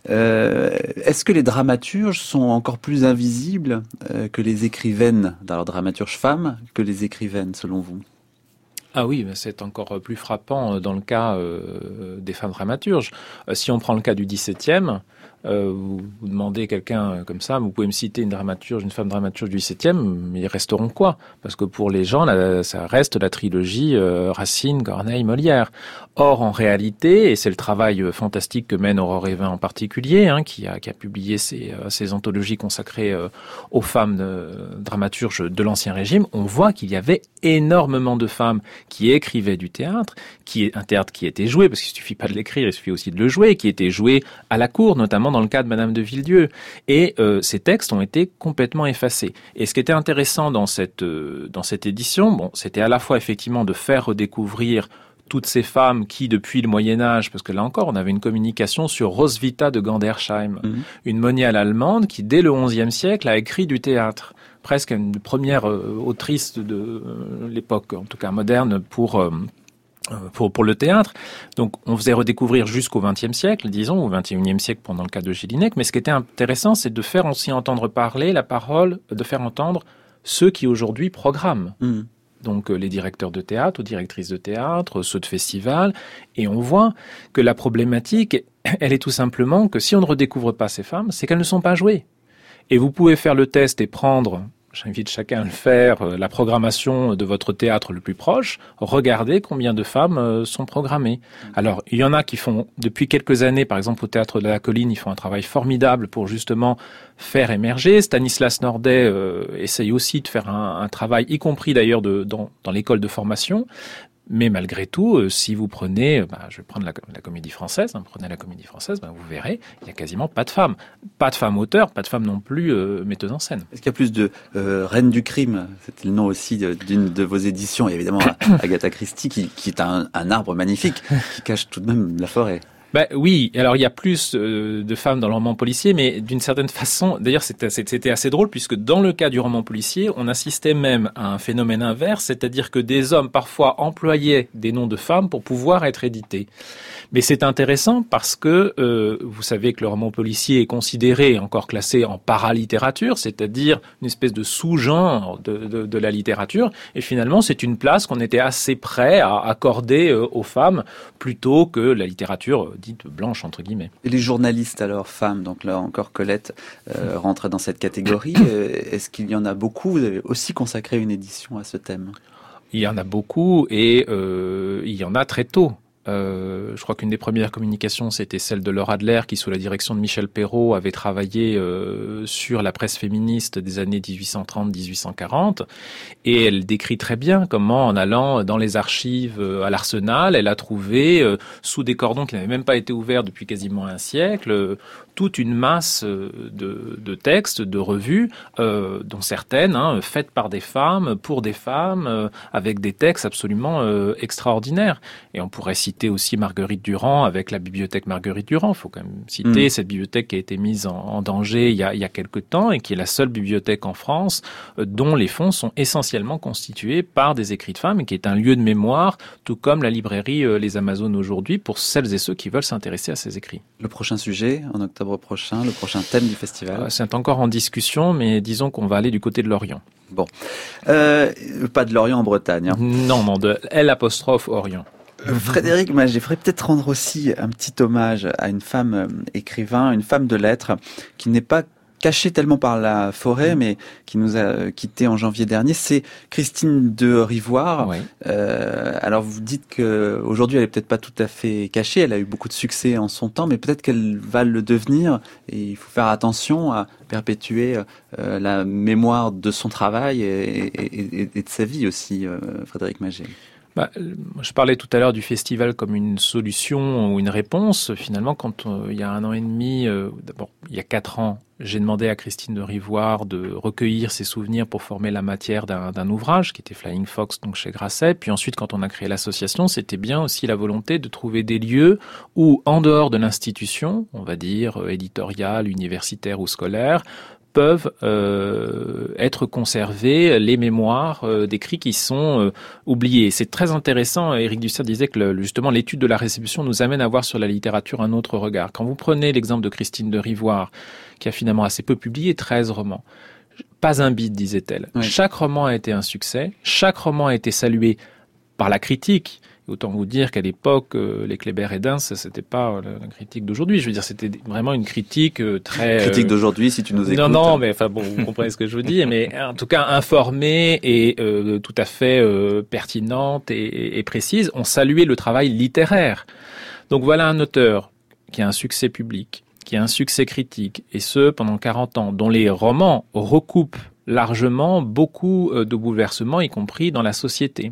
Euh, est-ce que les dramaturges sont encore plus invisibles euh, que les écrivaines, alors dramaturges femmes, que les écrivaines, selon vous? Ah oui, c'est encore plus frappant dans le cas euh, des femmes dramaturges. Euh, si on prend le cas du dix-septième, euh, vous, vous demandez à quelqu'un comme ça, vous pouvez me citer une dramaturge, une femme dramaturge du dix-septième, mais ils resteront quoi? Parce que pour les gens, là, ça reste la trilogie euh, Racine, Corneille, Molière. Or, en réalité, et c'est le travail fantastique que mène Aurore Évin en particulier, hein, qui, a, qui a publié ces, ces anthologies consacrées euh, aux femmes de, dramaturges de l'Ancien Régime, on voit qu'il y avait énormément de femmes qui écrivaient du théâtre, qui est un théâtre qui était joué, parce qu'il suffit pas de l'écrire, il suffit aussi de le jouer, qui était joué à la cour, notamment dans le cas de Madame de Villedieu. Et euh, ces textes ont été complètement effacés. Et ce qui était intéressant dans cette euh, dans cette édition, bon, c'était à la fois effectivement de faire redécouvrir toutes ces femmes qui, depuis le Moyen-Âge, parce que là encore, on avait une communication sur Roswitha de Gandersheim, mmh. une moniale allemande qui, dès le onzième siècle, a écrit du théâtre. Presque une première euh, autrice de euh, l'époque, en tout cas moderne, pour... Euh, Pour, pour le théâtre. Donc, on faisait redécouvrir jusqu'au vingtième siècle, disons, au vingt et unième siècle pendant le cas de Jelinek. Mais ce qui était intéressant, c'est de faire aussi entendre parler la parole, de faire entendre ceux qui aujourd'hui programment. Mmh. Donc, les directeurs de théâtre, ou directrices de théâtre, ceux de festival. Et on voit que la problématique, elle est tout simplement que si on ne redécouvre pas ces femmes, c'est qu'elles ne sont pas jouées. Et vous pouvez faire le test et prendre... J'invite chacun à le faire, la programmation de votre théâtre le plus proche. Regardez combien de femmes sont programmées. Alors, il y en a qui font, depuis quelques années, par exemple au Théâtre de la Colline, ils font un travail formidable pour justement faire émerger. Stanislas Nordet euh, essaye aussi de faire un, un travail, y compris d'ailleurs de, dans, dans l'école de formation. Mais malgré tout, euh, si vous prenez, bah, je vais prendre la, la Comédie Française, hein, prenez la Comédie Française, bah, vous verrez, il y a quasiment pas de femmes, pas de femmes auteurs, pas de femmes non plus euh, metteuses en scène. Est-ce qu'il y a plus de euh, Reine du crime? C'était le nom aussi d'une de vos éditions. Il y a évidemment Agatha Christie qui, qui est un, un arbre magnifique qui cache tout de même la forêt. Ben oui, alors il y a plus euh, de femmes dans le roman policier, mais d'une certaine façon, d'ailleurs c'était, c'était assez drôle puisque dans le cas du roman policier, on assistait même à un phénomène inverse, c'est-à-dire que des hommes parfois employaient des noms de femmes pour pouvoir être édités. Mais c'est intéressant parce que euh, vous savez que le roman policier est considéré, encore classé en paralittérature, c'est-à-dire une espèce de sous-genre de, de, de la littérature, et finalement c'est une place qu'on était assez prêt à accorder euh, aux femmes plutôt que la littérature dite blanche, entre guillemets. Et les journalistes alors, femmes, donc là encore Colette euh, rentre dans cette catégorie, est-ce qu'il y en a beaucoup? Vous avez aussi consacré une édition à ce thème. Il y en a beaucoup et euh, il y en a très tôt. Euh, je crois qu'une des premières communications, c'était celle de Laura Adler, qui, sous la direction de Michel Perrault, avait travaillé euh, sur la presse féministe des années dix-huit cent trente à dix-huit cent quarante. Et elle décrit très bien comment, en allant dans les archives euh, à l'Arsenal, elle a trouvé, euh, sous des cordons qui n'avaient même pas été ouverts depuis quasiment un siècle, euh, toute une masse euh, de, de textes, de revues, euh, dont certaines hein, faites par des femmes, pour des femmes, euh, avec des textes absolument euh, extraordinaires. Et on pourrait citer aussi Marguerite Durand avec la bibliothèque Marguerite Durand. Il faut quand même citer mmh. cette bibliothèque qui a été mise en, en danger il y, a, il y a quelque temps et qui est la seule bibliothèque en France euh, dont les fonds sont essentiellement constitués par des écrits de femmes et qui est un lieu de mémoire, tout comme la librairie euh, Les Amazones aujourd'hui, pour celles et ceux qui veulent s'intéresser à ces écrits. Le prochain sujet, en octobre prochain, le prochain thème du festival euh, C'est encore en discussion, mais disons qu'on va aller du côté de l'Orient. Bon. Euh, pas de l'Orient en Bretagne. Hein. Non, non, de L apostrophe Orient. Frédéric Magé, il faudrait peut-être rendre aussi un petit hommage à une femme euh, écrivain, une femme de lettres, qui n'est pas cachée tellement par la forêt, mais qui nous a quittés en janvier dernier. C'est Christine de Rivoire. Oui. Euh, alors vous dites qu'aujourd'hui elle est peut-être pas tout à fait cachée, elle a eu beaucoup de succès en son temps, mais peut-être qu'elle va le devenir, et il faut faire attention à perpétuer euh, la mémoire de son travail et, et, et de sa vie aussi, euh, Frédéric Magé. Bah, je parlais tout à l'heure du festival comme une solution ou une réponse. Finalement, quand euh, il y a un an et demi, euh, d'abord il y a quatre ans, j'ai demandé à Christine de Rivoire de recueillir ses souvenirs pour former la matière d'un, d'un ouvrage qui était Flying Fox, donc chez Grasset. Puis ensuite, quand on a créé l'association, c'était bien aussi la volonté de trouver des lieux où, en dehors de l'institution, on va dire euh, éditoriale, universitaire ou scolaire, peuvent euh, être conservées les mémoires euh, d'écrits qui sont euh, oubliés. C'est très intéressant. Éric Dussert disait que le, justement l'étude de la réception nous amène à voir sur la littérature un autre regard. Quand vous prenez l'exemple de Christine de Rivoire, qui a finalement assez peu publié, treize romans, pas un bide, disait-elle. Oui. Chaque roman a été un succès, chaque roman a été salué par la critique. Autant vous dire qu'à l'époque, euh, les Kléber et Dens, c'était pas la, la critique d'aujourd'hui. Je veux dire, c'était vraiment une critique euh, très... Critique euh... d'aujourd'hui, si tu nous écoutes. Non, non, mais enfin bon, vous comprenez ce que je veux dire. Mais en tout cas, informée et euh, tout à fait euh, pertinente et, et précise, on saluait le travail littéraire. Donc voilà un auteur qui a un succès public, qui a un succès critique, et ce, pendant quarante ans, dont les romans recoupent largement beaucoup de bouleversements, y compris dans la société,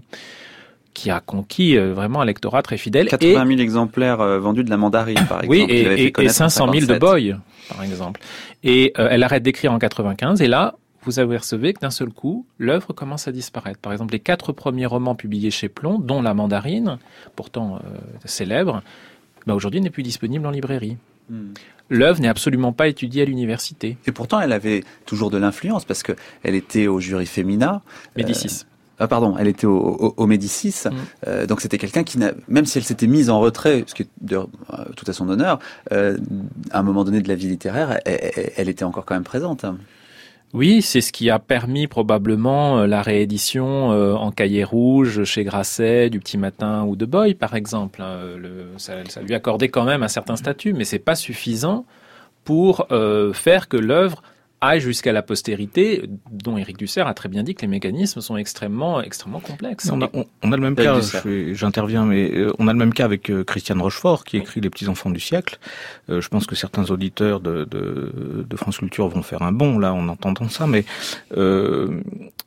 qui a conquis euh, vraiment un lectorat très fidèle. quatre-vingt mille et... exemplaires euh, vendus de La Mandarine, par exemple. Oui, et, et, et cinq cent mille de Boy, par exemple. Et euh, elle arrête d'écrire en quatre-vingt-quinze, et là, vous apercevez que d'un seul coup, l'œuvre commence à disparaître. Par exemple, les quatre premiers romans publiés chez Plon, dont La Mandarine, pourtant euh, célèbre, bah, aujourd'hui n'est plus disponible en librairie. Hmm. L'œuvre n'est absolument pas étudiée à l'université. Et pourtant, elle avait toujours de l'influence, parce qu'elle était au jury Femina. Médicis. Euh... Ah pardon, elle était au, au, au Médicis, mmh. euh, donc c'était quelqu'un qui, n'a, même si elle s'était mise en retrait, ce qui est de, euh, tout à son honneur, euh, à un moment donné de la vie littéraire, elle, elle, elle était encore quand même présente. Oui, c'est ce qui a permis probablement la réédition euh, en cahier rouge chez Grasset, du Petit Matin ou de Boy, par exemple. Le, ça, ça lui accordait quand même un certain statut, mais c'est pas suffisant pour euh, faire que l'œuvre aille jusqu'à la postérité, dont Éric Dussert a très bien dit que les mécanismes sont extrêmement, extrêmement complexes. On a, on, on a le même cas, je, j'interviens, mais euh, on a le même cas avec euh, Christiane Rochefort, qui écrit Les Petits Enfants du siècle. Euh, je pense que certains auditeurs de, de, de France Culture vont faire un bond, là, en entendant ça, mais euh,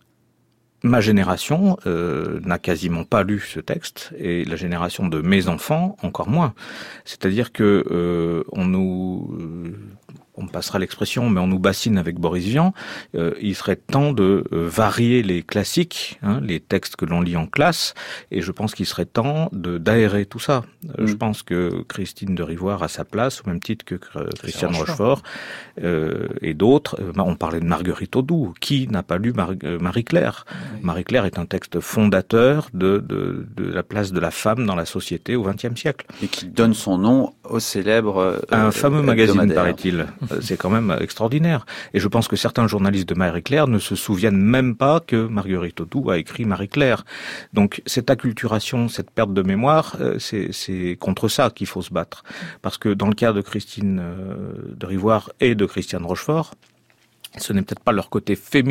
ma génération euh, n'a quasiment pas lu ce texte, et la génération de mes enfants, encore moins. C'est-à-dire que euh, on nous... Euh, on passera l'expression, mais on nous bassine avec Boris Vian, euh, il serait temps de euh, varier les classiques, hein, les textes que l'on lit en classe, et je pense qu'il serait temps de d'aérer tout ça. Euh, mmh. Je pense que Christine de Rivoire a sa place, au même titre que euh, Christiane Rochefort, euh, et d'autres. Euh, on parlait de Marguerite Audoux. Qui n'a pas lu Mar- euh, Marie-Claire ? Oui. Marie-Claire est un texte fondateur de, de, de la place de la femme dans la société au vingtième siècle. Et qui donne son nom au célèbre... Euh, un fameux magazine, paraît-il. C'est quand même extraordinaire. Et je pense que certains journalistes de Marie-Claire ne se souviennent même pas que Marguerite Audoux a écrit Marie-Claire. Donc cette acculturation, cette perte de mémoire, c'est, c'est contre ça qu'il faut se battre. Parce que dans le cas de Christine de Rivoire et de Christiane Rochefort, ce n'est peut-être pas leur côté féminin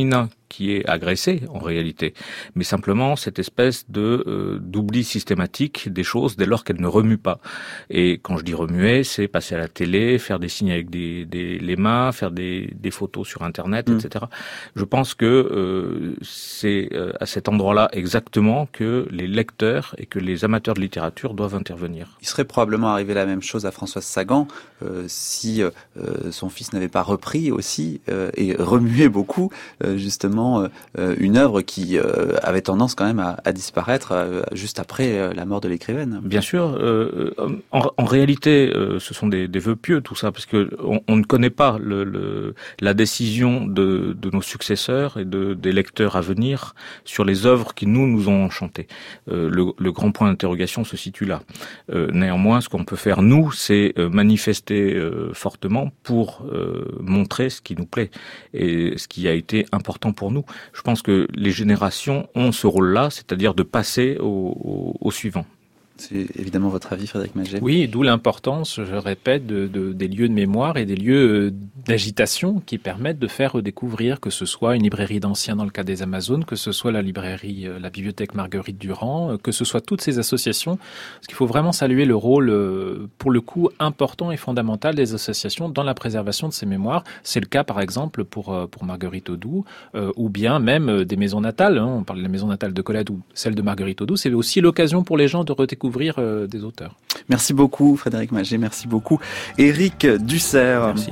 qui est agressée en réalité, mais simplement cette espèce de euh, d'oubli systématique des choses dès lors qu'elles ne remuent pas. Et quand je dis remuer, c'est passer à la télé, faire des signes avec des, des les mains, faire des, des photos sur Internet, mmh. et cetera. Je pense que euh, c'est euh, à cet endroit-là exactement que les lecteurs et que les amateurs de littérature doivent intervenir. Il serait probablement arrivé la même chose à Françoise Sagan euh, si euh, son fils n'avait pas repris aussi euh, et remué beaucoup euh, justement euh, une œuvre qui euh, avait tendance quand même à, à disparaître euh, juste après euh, la mort de l'écrivaine. Bien sûr, euh, en, en réalité, euh, ce sont des, des vœux pieux tout ça, parce que on, on ne connaît pas le, le, la décision de, de nos successeurs et de, des lecteurs à venir sur les œuvres qui nous nous ont enchantés. Euh, le, le grand point d'interrogation se situe là. Euh, néanmoins, ce qu'on peut faire nous, c'est euh, manifester euh, fortement pour euh, montrer ce qui nous plaît et ce qui a été important pour nous. Je pense que les générations ont ce rôle-là, c'est-à-dire de passer au, au, au suivant. C'est évidemment votre avis, Frédéric Magé. Oui, d'où l'importance, je répète, de, de, des lieux de mémoire et des lieux d'agitation qui permettent de faire découvrir, que ce soit une librairie d'anciens dans le cas des Amazones, que ce soit la librairie, la bibliothèque Marguerite Durand, que ce soit toutes ces associations. Parce qu'il faut vraiment saluer le rôle, pour le coup, important et fondamental des associations dans la préservation de ces mémoires. C'est le cas, par exemple, pour, pour Marguerite Audoux, euh, ou bien même des maisons natales. Hein. On parle de la maison natale de Colette ou celle de Marguerite Audoux. C'est aussi l'occasion pour les gens de redécouvrir ouvrir euh, des auteurs. Merci beaucoup Frédéric Magé, merci beaucoup Éric Dussert. Merci.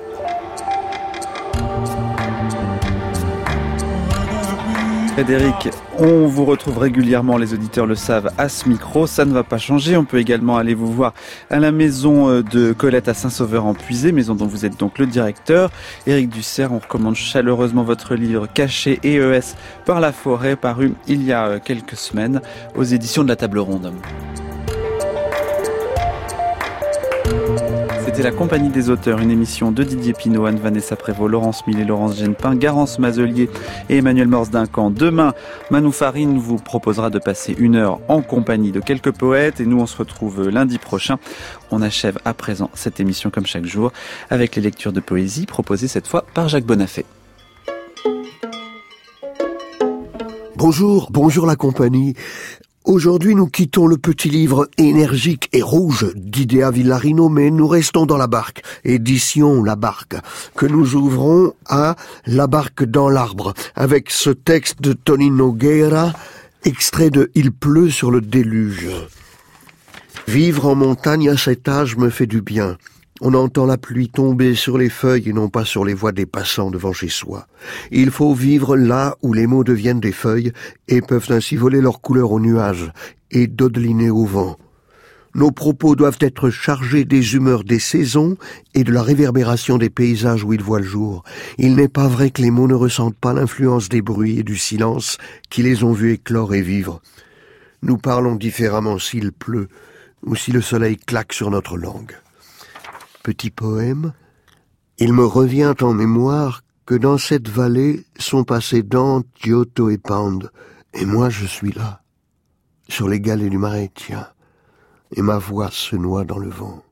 Frédéric, on vous retrouve régulièrement, les auditeurs le savent, à ce micro, ça ne va pas changer. On peut également aller vous voir à la maison de Colette à Saint-Sauveur-en-Puisé, maison dont vous êtes donc le directeur. Éric Dussert, on recommande chaleureusement votre livre Caché et E S par la forêt, paru il y a quelques semaines aux éditions de la Table Ronde. C'était la Compagnie des auteurs, une émission de Didier Pinault, Anne-Vanessa Prévost, Laurence Millet, Laurence Genepin, Garance Mazelier et Emmanuel Morse-Duncan. Demain, Manou Farine vous proposera de passer une heure en compagnie de quelques poètes et nous on se retrouve lundi prochain. On achève à présent cette émission comme chaque jour avec les lectures de poésie proposées cette fois par Jacques Bonafé. Bonjour, bonjour la compagnie. Aujourd'hui, nous quittons le petit livre énergique et rouge d'Idea Villarino, mais nous restons dans la barque, édition La Barque, que nous ouvrons à La Barque dans l'arbre, avec ce texte de Tonino Guerra, extrait de Il pleut sur le déluge. Vivre en montagne à cet âge me fait du bien. On entend la pluie tomber sur les feuilles et non pas sur les voix des passants devant chez soi. Il faut vivre là où les mots deviennent des feuilles et peuvent ainsi voler leur couleur aux nuages et dodeliner au vent. Nos propos doivent être chargés des humeurs des saisons et de la réverbération des paysages où ils voient le jour. Il n'est pas vrai que les mots ne ressentent pas l'influence des bruits et du silence qui les ont vus éclore et vivre. Nous parlons différemment s'il pleut ou si le soleil claque sur notre langue. Petit poème, il me revient en mémoire que dans cette vallée sont passés Dante, Giotto et Pound, et moi je suis là, sur les galets du Marétien, et ma voix se noie dans le vent.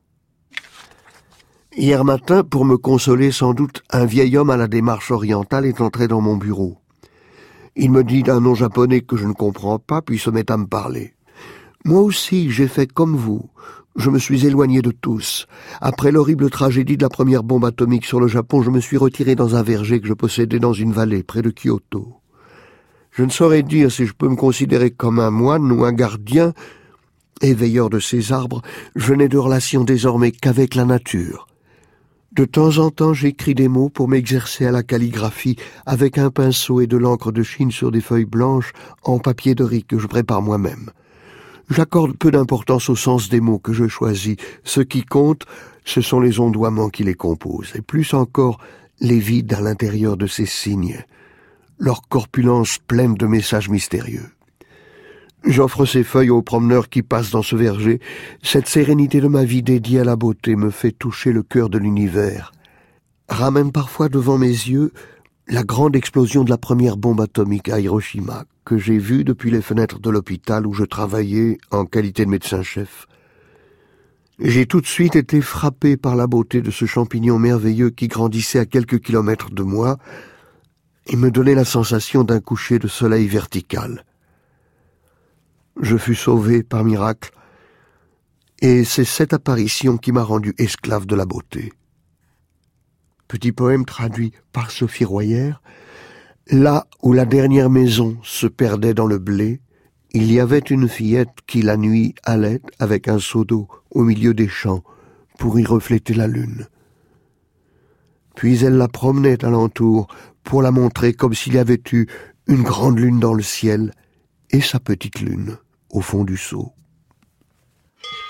Hier matin, pour me consoler sans doute, un vieil homme à la démarche orientale est entré dans mon bureau. Il me dit d'un nom japonais que je ne comprends pas, puis se met à me parler. Moi aussi, j'ai fait comme vous. Je me suis éloigné de tous. Après l'horrible tragédie de la première bombe atomique sur le Japon, je me suis retiré dans un verger que je possédais dans une vallée près de Kyoto. Je ne saurais dire si je peux me considérer comme un moine ou un gardien. Éveilleur de ces arbres, je n'ai de relation désormais qu'avec la nature. De temps en temps, j'écris des mots pour m'exercer à la calligraphie avec un pinceau et de l'encre de Chine sur des feuilles blanches en papier de riz que je prépare moi-même. J'accorde peu d'importance au sens des mots que je choisis. Ce qui compte, ce sont les ondoiements qui les composent, et plus encore les vides à l'intérieur de ces signes, leur corpulence pleine de messages mystérieux. J'offre ces feuilles aux promeneurs qui passent dans ce verger. Cette sérénité de ma vie dédiée à la beauté me fait toucher le cœur de l'univers. Ramène parfois devant mes yeux la grande explosion de la première bombe atomique à Hiroshima, que j'ai vue depuis les fenêtres de l'hôpital où je travaillais en qualité de médecin-chef. J'ai tout de suite été frappé par la beauté de ce champignon merveilleux qui grandissait à quelques kilomètres de moi, et me donnait la sensation d'un coucher de soleil vertical. Je fus sauvé par miracle, et c'est cette apparition qui m'a rendu esclave de la beauté. Petit poème traduit par Sophie Royer. Là où la dernière maison se perdait dans le blé, il y avait une fillette qui la nuit allait avec un seau d'eau au milieu des champs pour y refléter la lune. Puis elle la promenait alentour pour la montrer comme s'il y avait eu une grande lune dans le ciel et sa petite lune au fond du seau.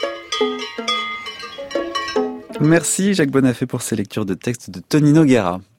Merci Jacques Bonafé pour ces lectures de textes de Tonino Guerra.